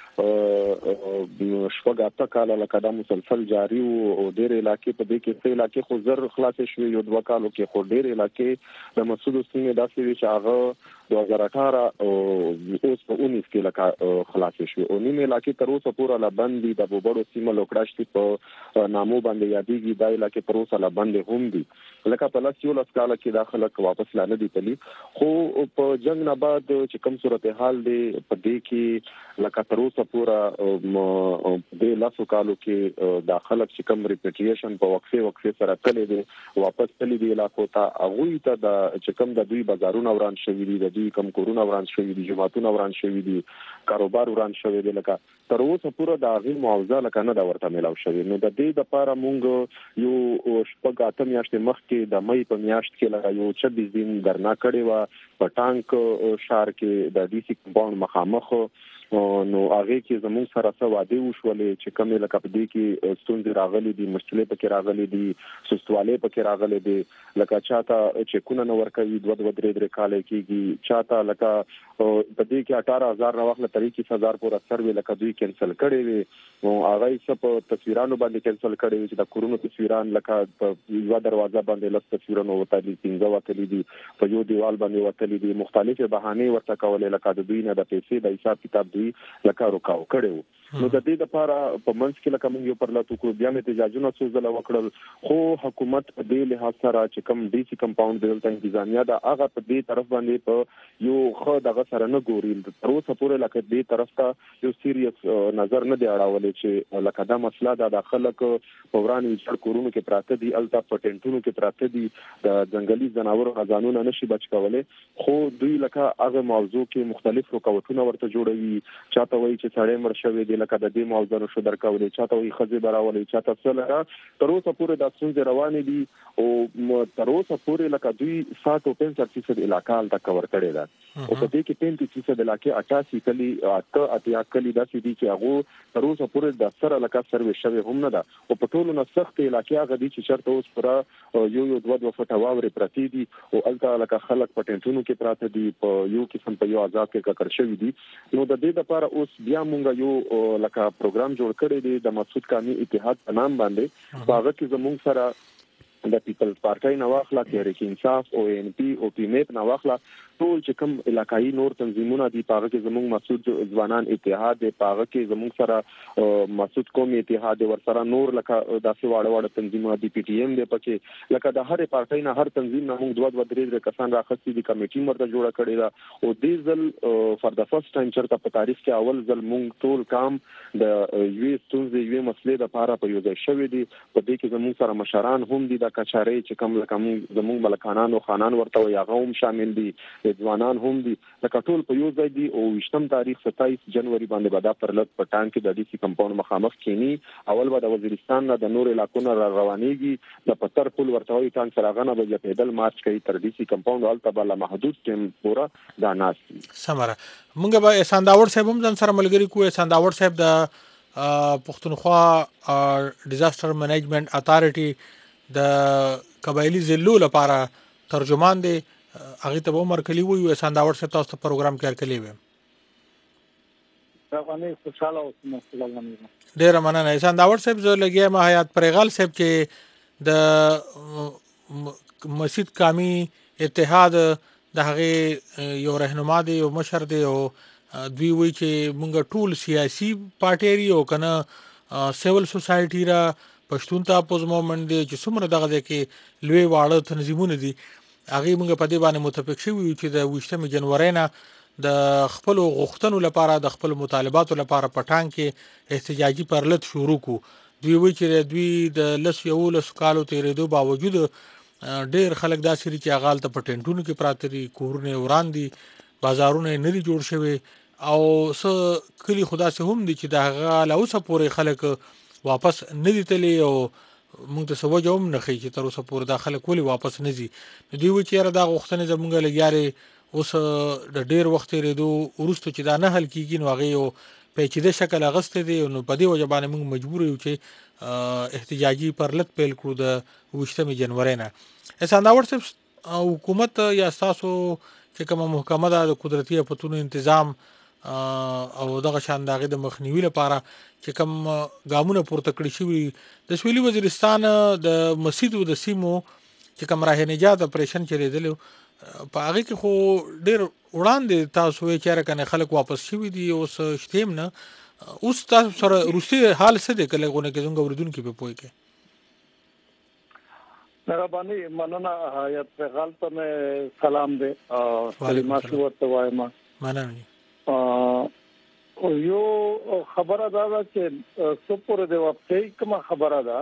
شپږ اته کاله لکه دا مسلسل جاری وو او ډېر علاقې په دې کې څه علاقې خو زر خلاصې شوې، یو دوه کالو کې خو ډېر علاقې د مسودو سیمې داسې وي چې هغه دوه هزار اټھارہ اوس په اونیس کې لکه خلاصې شوې او نیمې علاقې تر اوسه پورې لا بند دي. د بوبړو سیمه لوکړاشتي په نامو باندې یادېږي، دا علاقې تر اوسه لا بندې هم دي. لکه په لاس یولس کاله کې دا خلک واپس لا نه دي تللي، خو په جنګ نه بعد چې کوم صورتحال دی په دې کې لکه تر اوسه پورا د لاسو کالو کې د خلک چې کوم ریپیټریشن په وقفه وقفه سره کړي دي واپس تللی دی علاقو ته هغه ته د چې کوم د دوی بازارونه وران شوی دي د دوی کوم کورونه وران شوی دي جماعتونه وران شوی دي کاروبار وران شوی دی لکه تر اوسه پورا د هغه معاوضه لکه نه دا ورته ملاو شوی نو د دې لپاره مونږ یو شپږ اته میاشتې مخکې د مې په میاشت کې لکه یو چوبیس دین درنا کړی و په ټانک شهر کې د ډي سي کمپاوند مخامخ نو هغه کې زموږ سره څه واده وشولې چې کومه لکه په دې کې ستونزې راغلي دي مشکلې پکې راغلي دي سستواله پکې راغلي دي لکه چاته چې کونه نو ورکوي دوه دوه درې درې کال کېږي چاته لکه په دې کې اٹھارہ هزار نو وخت طریقې هزار پورا سروې لکه دوی کینسل کړي وي نو هغه څه په تصویرانو باندې کینسل کړي وي چې د کورونو تصویران لکه په یو دروازه باندې لږ تصویرونه وته دي پنځه وته دي په یو دیوال باندې وته دي مختلفه بهانه ورته کولې لکه د دوی نه د پیسې د حساب کتاب دوی لکه روکاو کړو نو د دې لپاره په منځ کې لکه موږ یو پر لاتو کو بیا مې احتجاجونه څو ځله وکړل خو حکومت په دې لحاظ سره چې کوم ډي سي کمپاوند دلته انتظامیه دا هغه په دې طرف باندې په یو خو دغه سره نه ګوري تر اوسه پورې لکه دې طرف ته یو سیریس نظر نه دی اړولې چې لکه دا مسله د داخلك په ورانه چې کورونو کې پراته دي الته پټنټونو کې پراته دي د ځنګلي ځناورو غزانونو نشي بچ کولې خو دوی لکه هغه موضوع کې مختلف رکاوټونه ورته جوړوي چاته وایي چې سړی مر شوی دی لکه د دې موضوع نشو درکولې چاته وایي خزي براولې چاته سره تر اوسه پورې د څنګه روانې دي او تر اوسه پورې لکه دوی سات او پنځه فیصد علاقې الته کور کړي ده او په دې کې پنځه فیصد علاقې اٹھاسی کلی اته اتیا کلی داسې دي چې هغه تر اوسه پورې د سره لکه سروې شوی هم نه ده او په ټولو نه سخت علاقې هغه دي چې شرط اوس پر یو یو دوه دوه فټه واوري پرتی دي او الته لکه خلک پټنټونو کې پراته دي په یو قسم په یو آزاد کې ککر شوی دي نو د دې لپاره اوس بیا مونږ یو لکه پروګرام جوړ کړی دی د مسعود کامي اتحاد په نام باندې هغه کې زموږ سره د پیپلز پارټي نواخلا تحریک انصاف او ان پی او پی میپ نواخلا ټول چې کوم علاقائی نور تنظیمونه دي پاغه کې زموږ مسعود ځوانان اتحاد دی پاغه کې زموږ سره مسعود قومي اتحاد ور سره نور لکه داسې واړه واړه تنظیمونه دي پی ټی ایم دی پکې لکه د هر پارټي نه هر تنظیم نه موږ دوه دوه درې درې کسان راخستي دي کمیټي مرته جوړه کړې ده او دې ځل فار د فرست ټایم چرته په تاریخ کې اول ځل موږ ټول کام د یو ستونزې یو مسلې د لپاره په یو ځای شوې دي په دې کې زموږ سره مشران هم دي د کچاري چې کوم لکه زموږ ملکانان او خانان ورته وي هغه هم شامل دي ځوانان هم دي لکه ټول په یو ځای دي او وشتم تاریخ ستایس جنوري باندې به دا پرلط پټان کې د ډي سي کمپاوند مخامخ کینی اول به د وزیرستان نه د نور علاقو نه روانيږي د پتر پل ورته وي تان سره غنه به پیدل مارچ کوي تر ډي سي کمپاوند الته بل محدود ټیم پورا دا ناس سمره مونږ به احسان داور صاحب هم ځان سره ملګری کو احسان داور صاحب د پښتونخوا ډیزاستر منیجمنت اتارټي د قبایلی ضلعو لپاره ترجمان دی هغه ته عمر کلی وي احسان داور صاحب تاسو ته پروګرام کې کلی وي افغاني خوشاله اوسم السلام علیکم ډیر مننه احسان داور صاحب زه لګیا ما حیات پرغال صاحب چې د مسجد کامی اتحاد د هغه یو رهنما دی او مشر دی او دوی وی چې مونږ ټول سیاسي پارټي او کنه سیول سوسایټي را پښتون ته اپوز مومنت دی چې څومره دغه کې لوی واړه تنظیمونه دي هغه موږ په دې باندې متفق شوو چې د وشتمه جنوري نه د خپل غوښتنو لپاره د خپل مطالباتو لپاره پټان کې احتجاجي پرلط شروع کو دوی وی چې دوی د لس یو لس کالو تیرېدو باوجود ډېر خلک داسې چې هغه ته پټنټونو کې پراته دي کورونه وران دي بازارونه نه لري جوړ شوي او څه کلی خدا سه هم دي چې د هغه لاوسه پورې خلک واپس نه دي تللی او موږ ته سوجو هم نه خي چې تر اوسه پورې داخله کولی واپس نه زی دوی و چې را دا غوښتنه زمونږ لګیاري اوس د ډیر وخت لريدو ورستو چې دا نه حل کیږي نو هغه یو پیچیده شکل اغسته دي نو په دې وجه باندې موږ مجبور یو چې احتجاجي پرلط پیل کړو د وشتمه جنوري نه احسان داور صاحب حکومت یا تاسو چې کومه محکمه د قدرتي پتون تنظیم او دغه شان دغه د مخنیوي لپاره چې کوم ګامونه پورته کړی شوی د سویلي وزیرستان د مسجد او د سیمو چې کوم راه نجات اپریشن چلی دی په هغه کې خو ډیر وړاندې تاسو یې چیرې کنه خلک واپس شوی دي اوس شتیم نه اوس تاسو سره روسي حال څه دی کله غونه کې څنګه اوریدونکو په پوي کې مهرباني مننه حیات پیغال ته سلام دی کلمات ورته وایم مننه یو خبره دا ده چې سپور د وپټي کوم خبره ده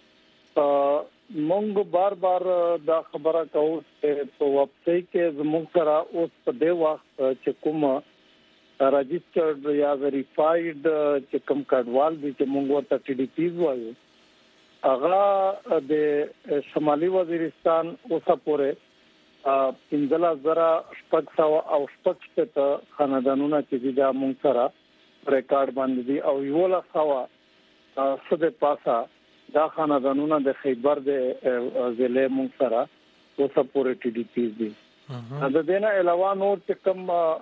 مونږ بار بار دا خبره کوو چې په وپټي کې زموږ سره اوس په دې وخت چې کوم رجسټرډ یا ویریفاید چې کوم کډوال دي چې مونږ ورته ټي ډي پیز وایو هغه د شمالي وزیرستان اوسه پورې پنځله زره شپږ سوه او شپږ شپېته خاندانونه چې دي دا مونږ سره ریکارډ باندې دي او یولس سوه څه د پاسه دا خاندانونه د خیبر د ضلع مونږ سره اوسه پورې ټي ډي پیز دي د دې نه علاوه نور چې کوم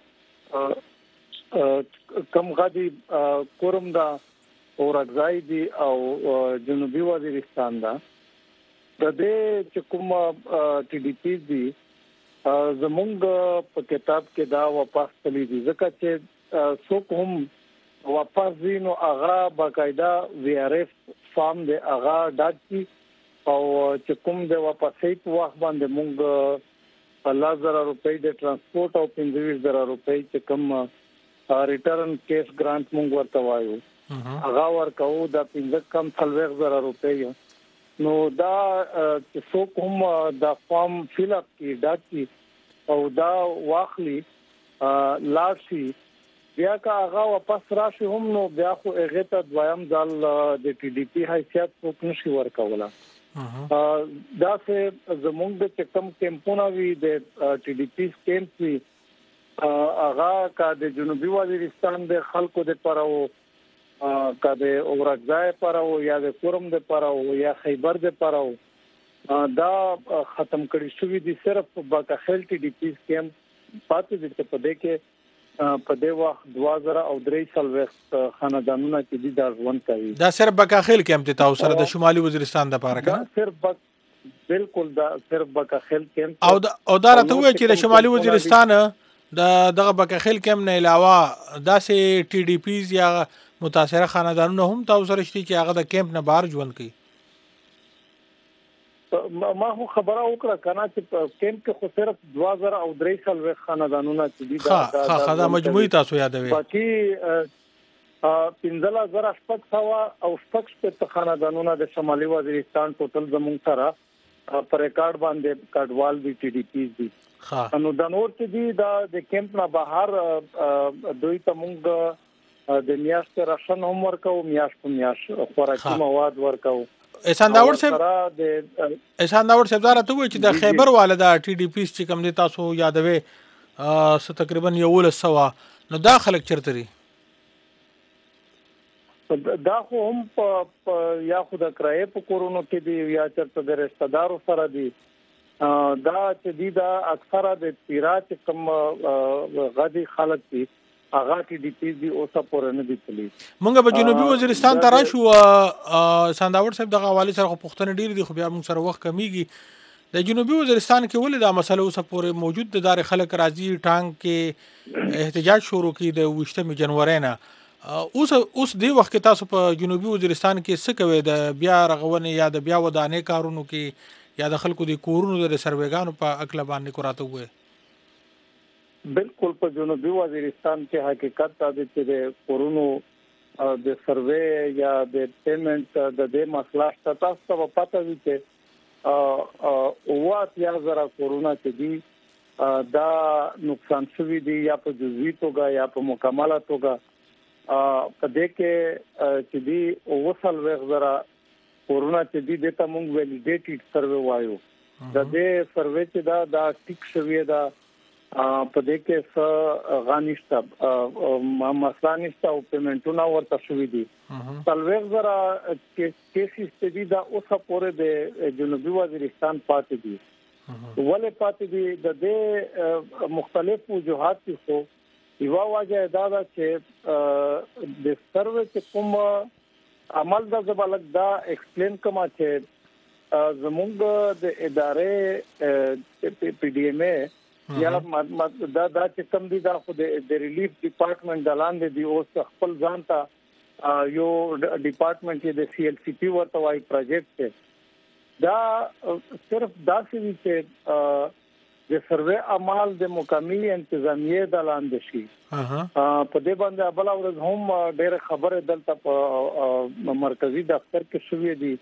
کم غدي کورم دا اورګزای دي او جنوبي وزیرستان دا د دې چې کوم ټي ډي پی دي زمونږ په کتاب کې دا واپس تللی دي ځکه چې څوک هم واپس دینو هغه باقاعده وی آر اف فارم د هغه ډاټي او چې کوم د واپسې په وخت باندې مونږ الله زره روپۍ د ترانسپورت او پنځه زره روپۍ چې کوم ریټرن کیس ګرانټ مونږ ورته وایو هغه ورکو د پنځه کم څلور زره روپۍ نو دا چې څوک هم د فارم فیل اپ کی ډاټي او دا واخلي لاشي بیا کا هغه واپس راشي هم نو بیا خو هغه ته دویم ځل د ټي ډي پی حیثیت څوک نشي ورکوله دا چې زموږ د چکم کیمپونه وی د ټي ډي پی کیمپ وی هغه کا د جنوبي وزیرستان د خلکو د پراو کا د اورګزای پراو یا د کورم د پراو یا خیبر د پراو دا ختم کړی شوی دي صرف باکخل ټي ډي پی کیمپ پاتې دي په دې کې په دې وخت دوه زره او درې سال وخت خاندانونه چې دي دا ژوند کوي دا صرف بکاخیل کیمپ ته تاسو سره د شمالي وزیرستان د پاره کنه صرف بالکل دا صرف بکاخیل کیمپ او او دا راته وایي چې د شمالي وزیرستان د دغه بکاخیل کیمپ نه علاوه داسې ټي ډي پیز یا متاثره خاندانونه هم تاسو سره شته چې هغه د کیمپ نه بهر ژوند کوي ما هو خبره وکړه کنه چې کیمپ کې خو صرف دوه زره او درې سال وخت خاندانونه چې دي دا دا مجموعي تاسو یادوي باقي پنځله زره شپږ سوه او شپږ شپېته خاندانونه د شمالي وزیرستان ټوټل زموږ سره پر ریکارډ باندې کډوال دي ټي ډي پیز دي نو د نور چې دي دا د کیمپ نه بهر دوی ته موږ د میاشت راشن هم ورکو میاشت په میاشت خوراکي مواد ورکو احسان داور صاحب احسان داور صاحب دا راته وایي چې د خیبر والدا ټي ډي پیز چې کوم دي تاسو یادوي څه تقریبا یولس سوه نو دا خلک چیرته دي دا خو هم په یا خو د کرایې په کورونو کې دي یا چرته د رشتہ دارو سره دي دا چې دي دا اکثره د پیرات کم غدي خلک دي هغه ټي ډي پی دي اوسه پورې نه دي تللی مونږ په جنوبي وزیرستان ته راشو سانداور صاحب د حواله سره پښتنه ډیر دي خو بیا موږ سره وخت کمیږي د جنوبي وزیرستان کې ولې دا مسله اوسه پورې موجود د دار خلک راځي ټانګ کې احتجاج شروع کی د وشتمه جنوري نه اوس اوس دی وخت تاسو په جنوبي وزیرستان کې څه کوي د بیا رغونه یا د بیا ودانې کارونو کې یا د خلکو د کورونو د سروېګانو په اکل باندې کوراته وي بالکل په جنوبي وزیرستان کې حقیقت دا دی چې د کورونو د سروې یا د پیمنٹ د دې مسله تاسو ته پته وي چې او وات یا زرا کورونا چې دي دا نقصان شوی دی یا په جزوی توګه یا په مکمله توګه په دې کې چې دي او وصل وغیرہ کورونا چې دي د تمونګ ویلیډیټډ سروې وایو د دې سروې چې دا دا ټیک شوی دا په دې کې څه غانښت مسله نشته او پیمنټونه ورته شوی دي تلويغ زرا کیسې ستدي دا اوسه پورې د جنوبي وزیرستان پاتې دي ولې پاتې دي د دې مختلف وجوهات څخه یو واجه دا چې د سروې چې کوم عمل د زبالک دا ایکسپلین کما چې زموږ د ادارې پی ډی ایم ای یا دا دا چې کوم دي دا خو د ریلیف ډپارټمنټ دلاندې دی او خپل ځان ته یو ډپارټمنټ کې د سی ایل سی پی ورته وایي پروجیکټ دا صرف دا چې د سروې اعمال د مقامی انتظامیه د لاندې شي. په دې باندې بل ورځ هم ډېر خبره دلته په مرکزی دفتر کې شوې دي.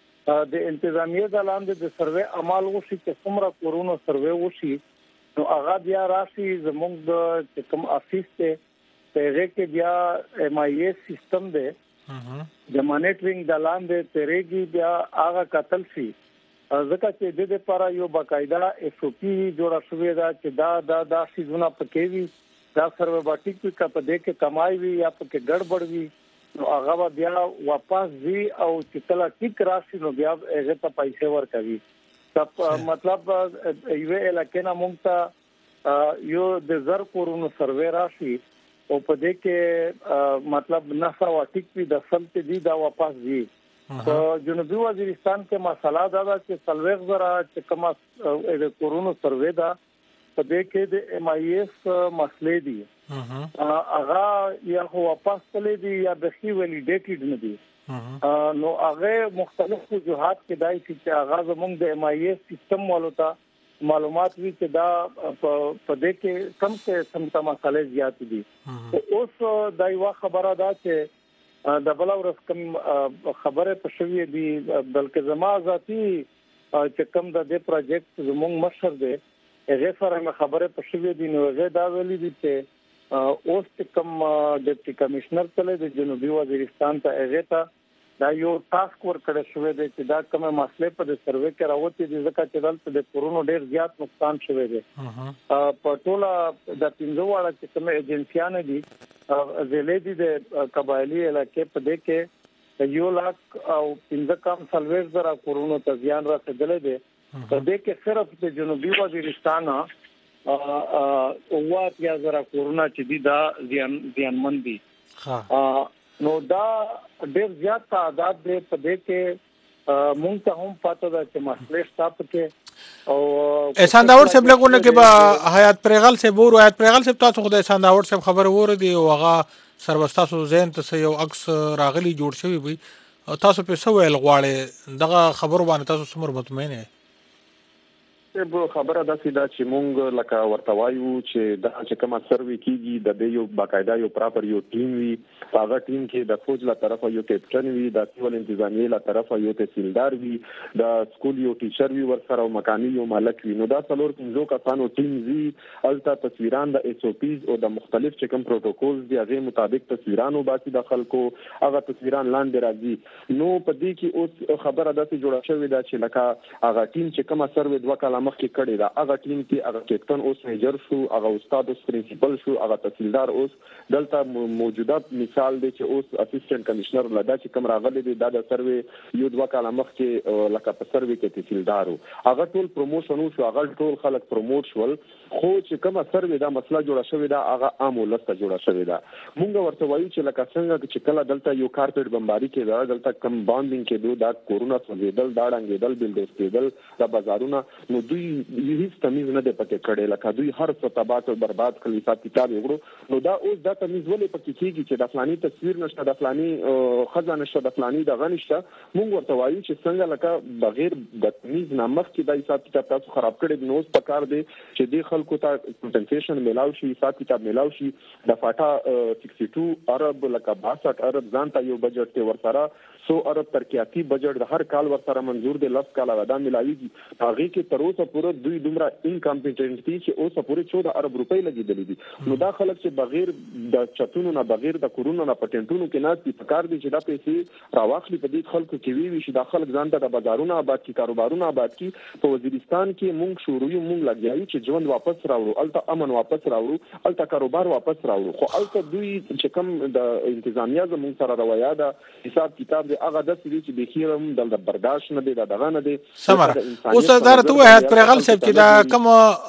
د انتظامیه د لاندې د سروې اعمال وشي چې څومره کورونو سروې وشي نو هغه بیا راشي زموږ د کوم افیس ته هغه کې بیا ایم آی ایس سیستم دی د مانیټرینګ د لاندې ترېږي بیا هغه قتل شي. ځکه چې د دې لپاره یو باقاعده ایس او پی جوړه شوې ده چې دا دا دا شیزونه پکې وي دا سروباټیک په کپدې کې کمای وي یا پکې ګډوډ وي نو هغه بیا واپس وی او چې کله ټیک راشي نو بیا هغه ته پیسې ورکوي. مطلب یو علاقې نه مونږ ته یو د زر کورونو سروې راشي او په دې کې مطلب نسا واټیک وی د سمت دي دا واپس وی. په جنوبي وزیرستان کې مسله دا ده چې سلويغ زرا چې کومه د کورونو سروې ده په دې کې د ایم آی ایس مسلې دي هغه یا واپس تللی دي یا بخي ولیډیټډ نه دي نو هغه مختلف وجوهات کې دای چې هغه زموږ د ایم آی ایس سیستم ولوتا معلومات وی چې دا په دې کې کم څه سمته مسلې زیات دي. اوس دا یو خبره ده چې د بل ورځ کوم خبره په شوې دي بلکې زما ذاتی چې کوم د دې پروجیکټ زموږ مشر دی هغه سره خبره په شوې دي نو هغه دا ویلي دي چې اوس کوم ډیپټي کمشنر تل د جنوبي وزیرستان ته هغه ته دا یو ټاسک ور کړی شوې دی چې دا کومه مسلې په سروې کې راوته دي ځکه چې دلته د کورونو ډېر زیات نقصان شوی دی. په ټوله د پنځه واړه چې کومه ایجنسیانه دي زلې دي د قبایلی علاقې په دې کې یو لاک او پنځه کم سلويز زره کورونو ته زیان رسیدلې دي. په دې کې صرف د جنوبي وزیرستان او وات یا زره کورونه چې دي دا زیان زیانمن دي. نو دا ډېر زیات تعداد دی په دې کې مونږ ته هم پاتې ده چې مسلې شته کې او احسان داور صاحب لګونه کې به حیات پرغل صاحب ورو حیات پرغل صاحب تاسو خدای احسان داور صاحب خبر وره دی او هغه سروستاسو زین ته یو عکس راغلی جوړ شوی وي تاسو په سو ویل غواړي دغه خبر باندې تاسو سمور مطمئن یې؟ به خبره ده چې دا چې مونږ لکه ورته وایو چې دا چې کومه سروې کیږي د دې یو باقاعده یو پراپر یو ټیم وي هغه ټیم کې د فوج له طرفه یو کیپټن وي د سیول انتظامیه له طرفه یو تحصیلدار وي د سکول یو ټیچر وي ورسره او مکاني یو مالک وي نو دا څلور پنځو کسانو ټیم وي الته تصویران د ایس او پیز او د مختلف چې کوم پروتوکولز دی هغه مطابق تصویرانو باسي د خلکو هغه تصویران لاندې راځي نو په دې کې اوس خبره ده چې جوړه شوې ده چې لکه هغه ټیم چې کومه سروې دوه کاله مخکې کړی دا هغه ټیم کې هغه کیپټن اوس میجر شو هغه استاد اوس پرنسپل شو هغه تحصیلدار اوس دلته موجوده مثال دی چې اوس اسسټنټ کمشنر لدا چې کوم راغلی دی دا د سروې یو دوه کاله مخکې لکه په سروې کې تحصیلدار هغه ټول پروموشن شو هغه ټول خلک پروموټ شول خو چې کومه سروې دا مسله جوړه شوې ده هغه عام ولسته جوړه شوې ده مونږ ورته وایو چې لکه څنګه چې کله دلته یو کارپټ بمباری کې دا دلته کم باندینګ کې دوه دا کورونا سوزیدل دا ډنګېدل بلډوس کېدل دا بازارونه نو دوی هیڅ تمیز نه دی پکې کړی لکه دوی هر څه تباہ او برباد کړي حساب کتاب وګړو نو دا اوس دا تمیز ولې پکې کیږي چې د فلاني تصویر نشته د فلاني خزانه نشته د فلاني د غنښت مونږ ورته وایو چې څنګه لکه بغیر د تمیز نامخ کې د حساب کتاب تاسو خراب کړی نو اوس پکار دی چې د خلکو ته کمپنسیشن ملاوي شي حساب کتاب ملاوي شي د فاټا شپږ سوه دوه ارب لکه باسط ارب ځانته یو بجټ ته ورسره سو ارب ترقیاتی بجټ د هر کال ورسره منظور دی لس کال ودا ملاويږي هغه کې تر اوسه پوره دوی دومره انکمپټنټي چې اوسه پوره چودہ ارب روپۍ لګیدلې دي نو دا خلک چې بغیر د چتونو نه بغیر د کورونا نه پټنټونو کې ناس دي پکار دي چې دا پیسې راواخلي په دې خلکو کې وی وي چې دا خلک ځان ته د بازارونو آباد کی کاروبارونو آباد کی په وزیرستان کې مونږ شروع یو مونږ لګیایو چې ژوند واپس راوړو الته امن واپس راوړو الته کاروبار واپس راوړو خو الته دوی چې کوم د انتظامیه زموږ سره رویا ده حساب کتاب دی هغه د سړي چې بخیرم د برداشت نه دی دغه نه دی سمره اوس درته وایي پرغل صاحب چې دا کوم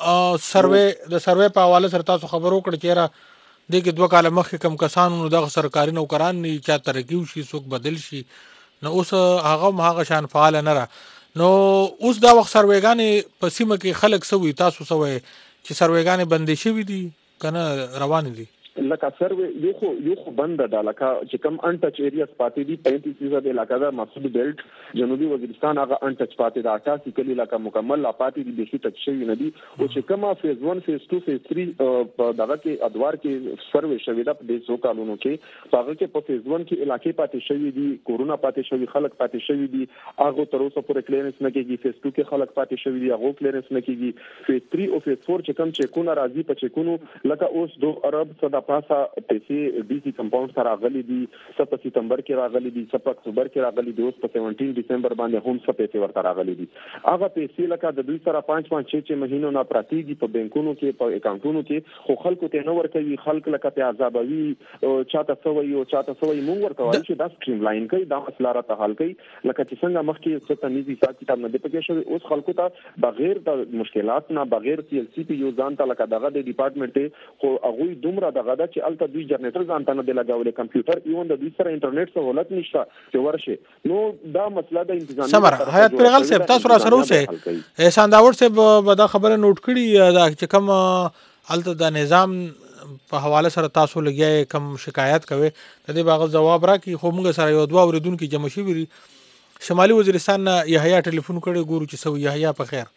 سروې د سروې په حواله سره تاسو خبرو کړ چې را دغه دوه کال مخکې کم کسانو نو د سرکاري نوکران نه چا ترقیو شي څوک بدل شي نو اوس هغه هغه شان فعال نه را نو اوس دا وخت سروېګانې په سیمه کې خلک سوي تاسو سوي چې سروېګانې بندې شوې دي کنه روان دي لکه سروې یو خو یو خو بند ده لکه چې کوم ان ټچ ایریاز پاتې دي پینتیس فیصد علاقه ده مسعود بیلټ جنوبي وزیرستان هغه ان ټچ پاتې ده اٹھاسی کلی لکه مکمل لا پاتې دي بشي ټچ شوی نه دي او چې کومه فیز ون فیز ټو فیز تھری په دغه کې ادوار کې سروې شوی ده په دې څو کالونو کې هغه کې په فیز ون کې علاقې پاتې شوی دي کورونا پاتې شوی خلک پاتې شوی دي هغه تر اوسه پورې کلینس نه کېږي فیز ټو کې خلک پاتې شوی دي هغه کلینس نه کېږي فیز تھری او فیز فور چې کوم چیکونه راځي په چیکونو لکه اوس دو ارب صدا پاسا پیسې ډي سي کمپاوند سره راغلي دي سپ سپتمبر کې راغلي دي سپ اکتوبر کې راغلي دي اوس په سیونټین ډیسمبر باندې هم سپ پیسې ورته راغلي دي هغه پیسې لکه د دوی سره پنځ پنځ چھ چھ مهینو نه پراتېږي په بانکونو کې په اکاونټونو کې خو خلکو ته نه ورکوي خلک لکه په عذابوي چاته سوي او چاته سوي مونږ ورته وایي چې دا سټریم لاین کوي دا مسله راته حل کوي لکه چې څنګه مخکې څه تمیزي حساب کتاب نه دی پکې شوی اوس خلکو ته بغیر د مشکلات نه بغیر پی ال سی پی یو ځان ته لکه دغه د ډپارټمنټ خو هغه دومره دغه د چې الته دوی جنریټر ځان ته نه دی لګولې کمپیوټر ایون د دوی سره انټرنیټ سہولت نشته چې ورشه نو دا مسله د انتظامی سمر حیات پیغل صاحب تاسو را سره اوسه احسان داور صاحب به دا خبره نوٹ کړي دا چې کوم الته د نظام په حواله سره تاسو لګیا کم شکایت کوي د دې باغ جواب را کی خو موږ سره یو دوا اوریدونکو جمع شي شمالي وزیرستان یحیی ټلیفون کړي ګورو چې سو یحیی په خیر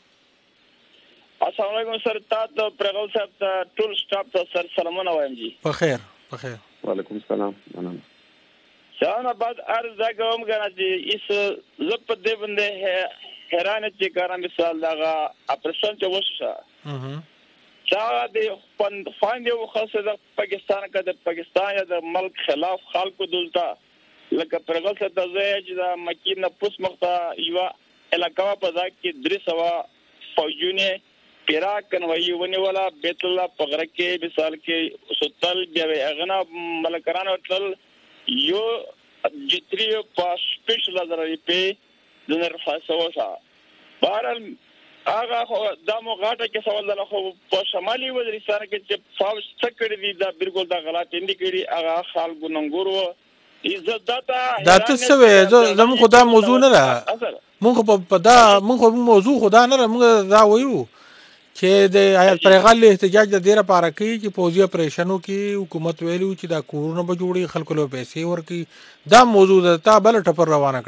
السلام علیکم سر تاسو پرغل صاحب ته ټول سټاف ته سر سلامونه وایم جی په خیر په خیر وعلیکم السلام مننه شانا بعد عرض دا کوم غواړم چې اس زپ دې باندې حیران چې کارم مثال دا اپریشن چې وشو اها دا د فند فاند یو خاصه د پاکستان کې د پاکستان یا د ملک خلاف خلکو دلته لکه پرغل صاحب ته چې دا مکینه پوس مخته یو علاقه په ځای کې درې سوا فوجونه پیرا کنوي ونی ولا بیت الله پغره کې مثال کې سوتل بیا غنا ملکران وتل یو جتری په سپیشل درې په د نرفاسه وشا بهرال هغه د موغاټه کې سوال ده خو په شمالي وزیرستان کې چې فوج څکړې دي دا بالکل دا غلط اندي کړي هغه خال ګننګورو عزت داتا دا څه زمو خدا موضوع نه ده مونږ په دا مونږ موضوع خدا نه مونږ دا وایو چې د آیت پرغل احتجاج د ډیره پاره کوي چې پوزي اپریشنو کې حکومت ویلو چې دا کورونا به جوړي خلکو له پیسې ورکي دا موضوع ده تا بل ټپر روانه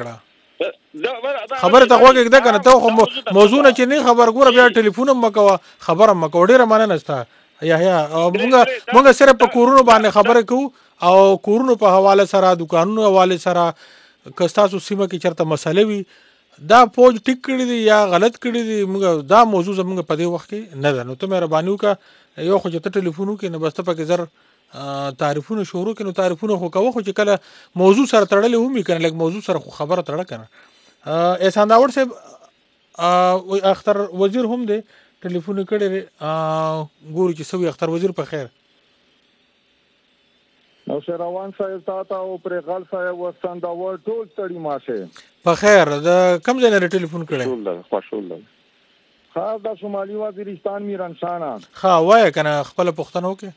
کړه خبره ته وګورئ دا کنه ته موضوع نه چې نه خبر ګوره بیا ټلیفون مکوا خبره مکو ډیره مننه ستا یا یا موږ موږ صرف په کورونا باندې خبره کوو او کورونا په حواله سره دکانونو حواله سره کستاسو سیمه کې چرته مسلې وي دا پوج ټیک کړی دی یا غلط کړی دی موږ دا موضوع زموږ په دې وخت کې نه ده نو ته مهرباني وکړه یو خو چې ته ټلیفون وکړې نو بس ته پکې زر تعریفونه شروع کړي نو تعریفونه خو کوه خو چې کله موضوع سره تړلې ومي کنه لکه موضوع سره خو خبره تړه کنه احسان داور صاحب اختر وزیر هم دی ټلیفون کړی ګوري چې سوي اختر وزیر په خیر نو شروان صاحب تاسو او پرغل صاحب وسنداور ټول تړي ماشه په خیر د کم ځای نه ټلیفون کړی خوشاله خاص د شمالي وزیرستان میران شانا ها وای کنه خپل پښتنو کې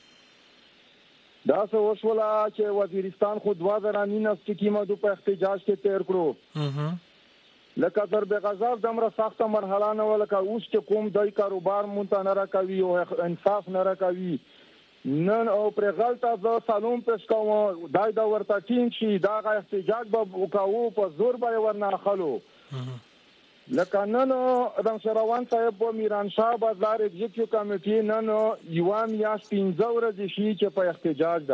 دا څه وشولا چې وزیرستان خو دوه زره نینس کې کیمه په احتجاج کې تیر کړو اها لکه تر به غضب دمره سخت مرحله نه ولکه اوس چې کوم دای کاروبار مونته نه راکوي او انصاف نه راکوي نن او پر غلطه ز سالون پېښ کوم دای دا ورته ټینګ شي دا غا احتجاج به وکاو په زور به ورنه خلو لکه نن د شروان صاحب په میران شاه بازار ایگزیکټیو کمیټې نن یوان یا پنځه ورځې شي چې په احتجاج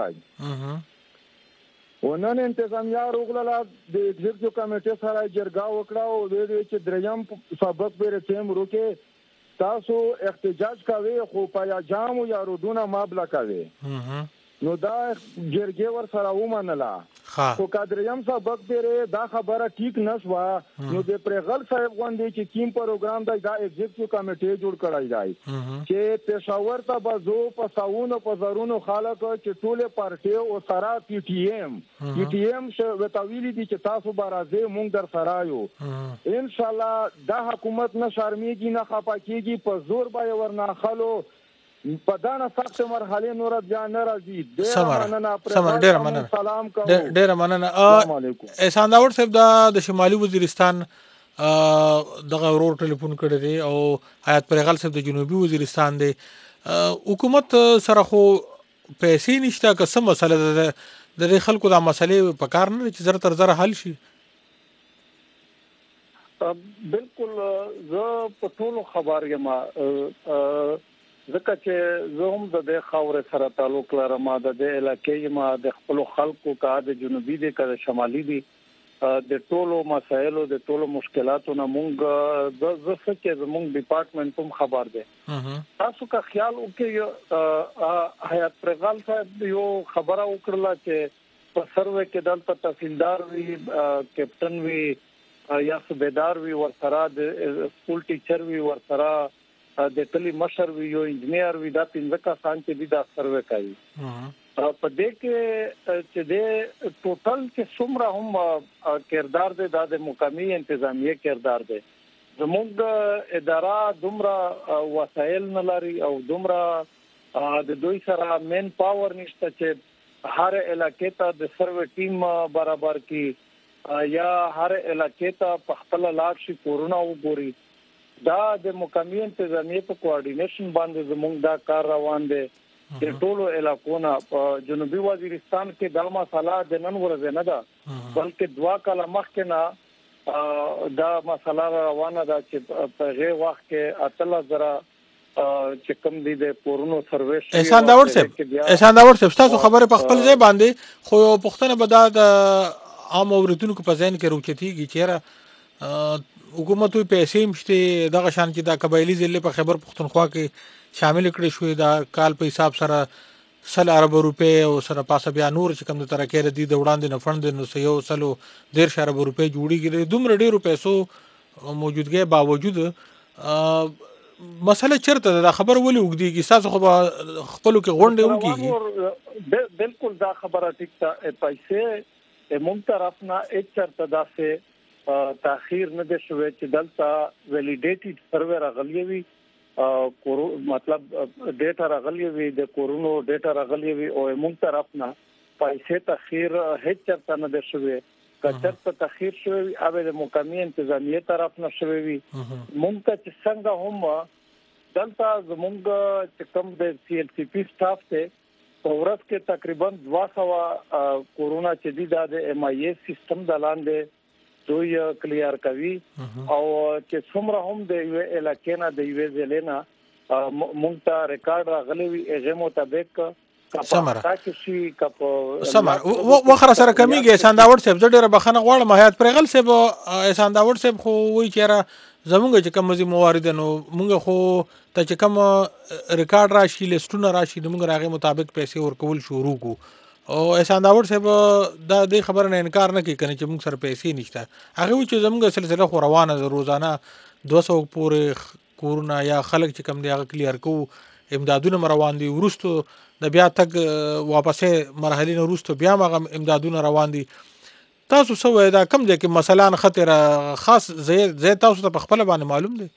دی ونن انتظامیه روغله د ایگزیکټیو کمیټې سره جرګه وکړه او د دې چې دریم سبق به رچم روکه تاسو احتجاج کوي خو پیا جام یا رودونه مابلا کوي نو دا جرګه ور سره ومنله خو کادریم سبق بیره دا خبره ټیک نشوا نو د پرغل صاحب غوندي چې کیم پروګرام دی دا ایگزیکټیو کمیټې جوړ کړای دی چې پېښور ته بزو په ساونو په زرونو خلک چې ټوله پارټي او سره پی ټی ایم پی ټی ایم شو وتاویلی دي چې تاسو بارازه مونږ در سره یو ان شاء الله دا حکومت نه شرمېږي نه خپاکیږي په زور به ورنه خلو په دانه سخت مرحله نور بیا ناراضي ډیر مننه سمر ډیر مننه سلام کوم ډیر مننه احسان داور صاحب د شمالي وزیرستان دغه ورور ټلیفون کړی دی او حیات پرغل صاحب د جنوبي وزیرستان دی حکومت سره خو پیسې نشته که څه مسله ده د دې خلکو دا مسلې په کار نه چې زر تر زر حل شي؟ بالکل زه په ټولو خبر یم ځکه چې زه هم د دې خاورې سره تعلق لرم د دې علاقې ما د خپل خلکو کا د جنوبي دي کا د شمالي دي د ټولو مسایلو د ټولو مشکلاتو نه مونږ د زه چې زمونږ ډپارټمنټ هم خبر دی تاسو کا خیال وکړئ حیات پرغال صاحب یو خبره وکړه چې په سروې کې دلته تحصیلدار وی کیپټن وی یا صوبیدار وی ورسره د سکول ټیچر وی ورسره د کلی مشر وی یو انجنیر وی دا پنځه کسان چې دا سروې کوي په دې کې چې د ټوټل کې څومره هم کردار دی د مقامی انتظامیه کردار دی زموږ اداره دومره وسایل نه لري او دومره د دوی سره مین پاور نشته چې هر علاقې ته د سروې ټیم برابر کی یا هر علاقې ته په خپل لاړ شي کورونه وګوري دا د مقامی انتظامیه په کوارډینیشن باندې زموږ دا کار روان دی د ټولو علاقونو په جنوبي وزیرستان کې دا مسله د نن ورځې نه ده بلکې دوا کاله مخکې نه دا مسله روانه ده چې په هغه وخت کې اتل زره چې کوم دي د کورونو سرویس احسان داور صاحب احسان داور صاحب تاسو خبره په خپل ځای باندې خو پښتنه به دا د عام اوریدونکو په ذهن کې روچتيږي چې حکومت وی پیسې مشته دغه شان چې دا قبایلی ضلع په خیبر پختونخوا کې شامل کړي شوې دا کال په حساب سره سل ارب روپے او سره پاسه بیا نور چې کوم د ترکه ردی د وړاندې نه فند نو سيو سلو ډیر ارب روپے جوړیږي دومره ډیرو پیسو موجودګي باوجود مسله چرته دا خبر ولې وګديږي تاسو خو خپل کې غونډه وکړي بالکل دا خبره ټیک ده پیسې مونږ طرف نه هیڅ چرته داسې تاخير نه دي شوې چې دلته ویلیډیټډ سروې راغلی وي مطلب ډیټا راغلی وي د کورونو ډیټا راغلی وي او موږ طرف نه پیسې تاخير هیڅ چرته نه دي شوې کچر ته تاخير شوې او د مقامی انتظامیه طرف نه شوې وي موږ ته څنګه هم دلته زموږ چې کوم د سی ایل سی پی سټاف ته په ورځ کې تقریبا دوه سوه کورونا چې دي د ایم آی ایس سیستم د لاندې دوی کلیر کوي او چې څومره هم د یو علاقې نه د یو ځای نه مونږ ته ریکارډ راغلی وي هغه مطابق سمره سمره وخره سره کمیږي احسان داور صاحب ډېر بخنه غواړم حیات پرغل صاحب احسان داور صاحب خو وایي چې زمونږ چې کوم زی موارد نو مونږ خو ته چې کوم ریکارډ راشي لیستونه راشي موږ راغې مطابق پیسې ورکول شروع کو او احسان داور صاحب دا د خبر نه انکار نه کوي کنه چې موږ سره پیسې نشته هغه چې زموږ سلسله خو روانه روزانه دوه سوه پورې کورونه یا خلک چې کم دی هغه کلیر کو امدادونه روان دي ورستو د بیا تک واپسې مرحله نه ورستو بیا هغه امدادونه روان دي تاسو سوې دا کم دی کې مثلا خطر خاص زي تاسو ته په خپل باندې معلوم دي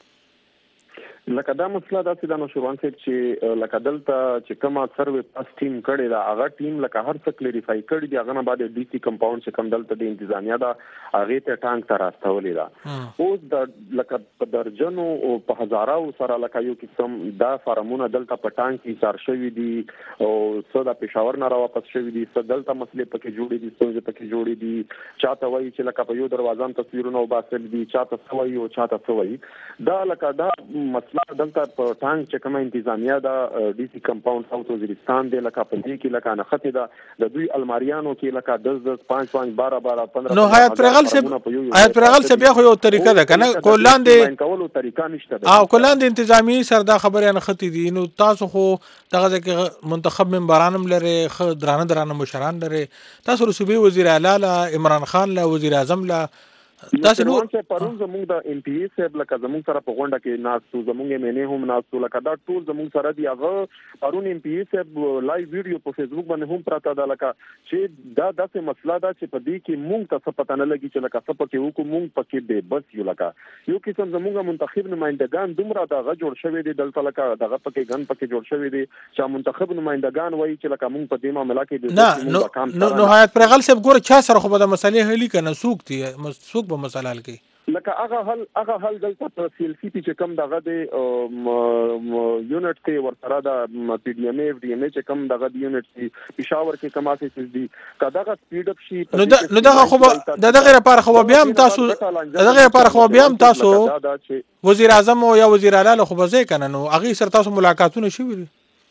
لکه دا مسله دا چې دا نشوان چې لکه دلته چې کومه سروې پاس ټیم کړي دا هغه ټیم لکه هر څه کلیریفای کړي دی هغه نه بعد ډي سي کمپاوند چې کوم دلته د انتظامیه دا هغه ته ټانک تر راستولې دا اوس د لکه په درجنو او په هزارو سره لکه یو قسم دا فارمونه دلته په ټانک کې سار شوی دي او صدا پېښور نه را واپس شوی دي دلته مسلې پکې جوړې دي څنګه پکې جوړې دي چاته وایي چې لکه په یو دروازه تصویرونه وباسل دي چاته سوي او چاته سوي دا لکه دا مسله دلته په ټانک چې کومه انتظامیه دا ډي سي کمپاوند ساوث وزیرستان دی لکه په دې کې لکه نه خطه دا د دوی الماریانو کې لکه دس دس پنځ پنځ بارہ بارہ پندرہ نو حیات پرغل سے حیات پرغل سے بیا خو یو طریقه ده کنه کولاندې کولو طریقه نشته او کولاندې انتظامی سره دا خبره نه خطي دي نو تاسو خو دغه کې منتخب منبرانم لري درانه درانه مشران لري تاسو صوبې وزیر اعلی عمران خان له وزیر اعظم له تاسو نو چې پرون زموږ د ام پی ایس صاحب لکه زموږ سره په غونډه کې ناستو زموږ مینه هم ناستو لکه دا ټول زموږ سره دی هغه پرون ام پی ایس صاحب لایو ویډیو په فیسبوک باندې هم پراته دا لکه چې دا داسې مسله ده چې په دې کې مونږ ته څه پته نه لګي چې لکه څه پکې وکړو مونږ پکې به بس یو لکه یو قسم زموږ منتخب نمائندگان دومره دغه جوړ شوی دي دلته لکه دغه پکې غن پکې جوړ شوی دي چې منتخب نمائندگان وایي چې لکه مونږ په دې معاملې کې نه نو نو حیات پرغل صاحب ګور چا سره خو به د مسلې هلي کنه سوق دي سوق به مسله حل کوي لکه هغه حل هغه حل دلته په سی ال سی پی چې کم دغه د یونټ ته ورسره د پی ډی ام ای ډی ام ای چې کم دغه د یونټ سی پېښور کې کم افیسز دي کداغه سپیډ اپ شي نو نو دغه خو دغه لپاره خو بیا هم تاسو دغه لپاره خو بیا هم تاسو وزیر اعظم او یا وزیر اعلی خو به ځای کنه نو هغه سره تاسو ملاقاتونه شوي دي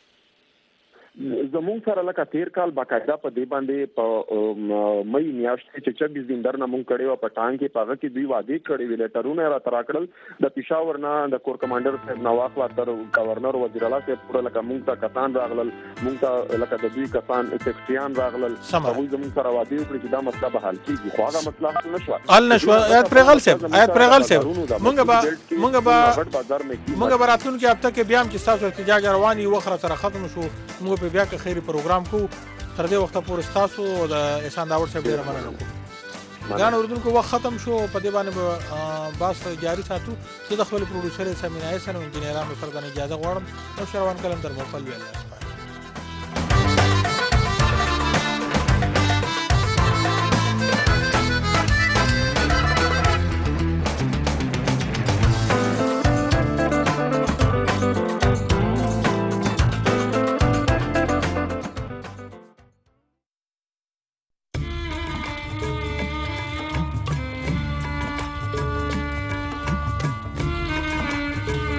زمون سره لکه تیر کال باقاعده په دې باندې په مې میاشت کې چې چوبیس دین درنه مونږ کړي او په ټانګ کې پاغه کې دوی وعده کړی ویل ټرونه را ترا کړل د پېښور نه د کور کمانډر صاحب نواخ واتر گورنر وزیر اعلی صاحب پورا لکه مونږ ته کسان راغلل مونږ ته لکه د دوی کسان سیکریټریان راغلل هغه زمون سره وعده وکړي چې دا مسله به حل کیږي خو هغه مسله حل نشو حل نشو آیت پرغل صاحب آیت پرغل صاحب مونږ به مونږ به مونږ به راتلون کې هفته کې بیا هم چې تاسو احتجاج رواني وخره سره ختم شو مونږ په بیا کې خیری پروګرام کو تر دې وخت پورې تاسو د احسان داور صاحب ډیره مننه کوم ګران اردوونکو وخت ختم شو په دې باندې باس جاری ساتو زه د خپل پروډوسر سمینای سره انجینرانو سره د اجازه غواړم نو شروان کلم در مخالفه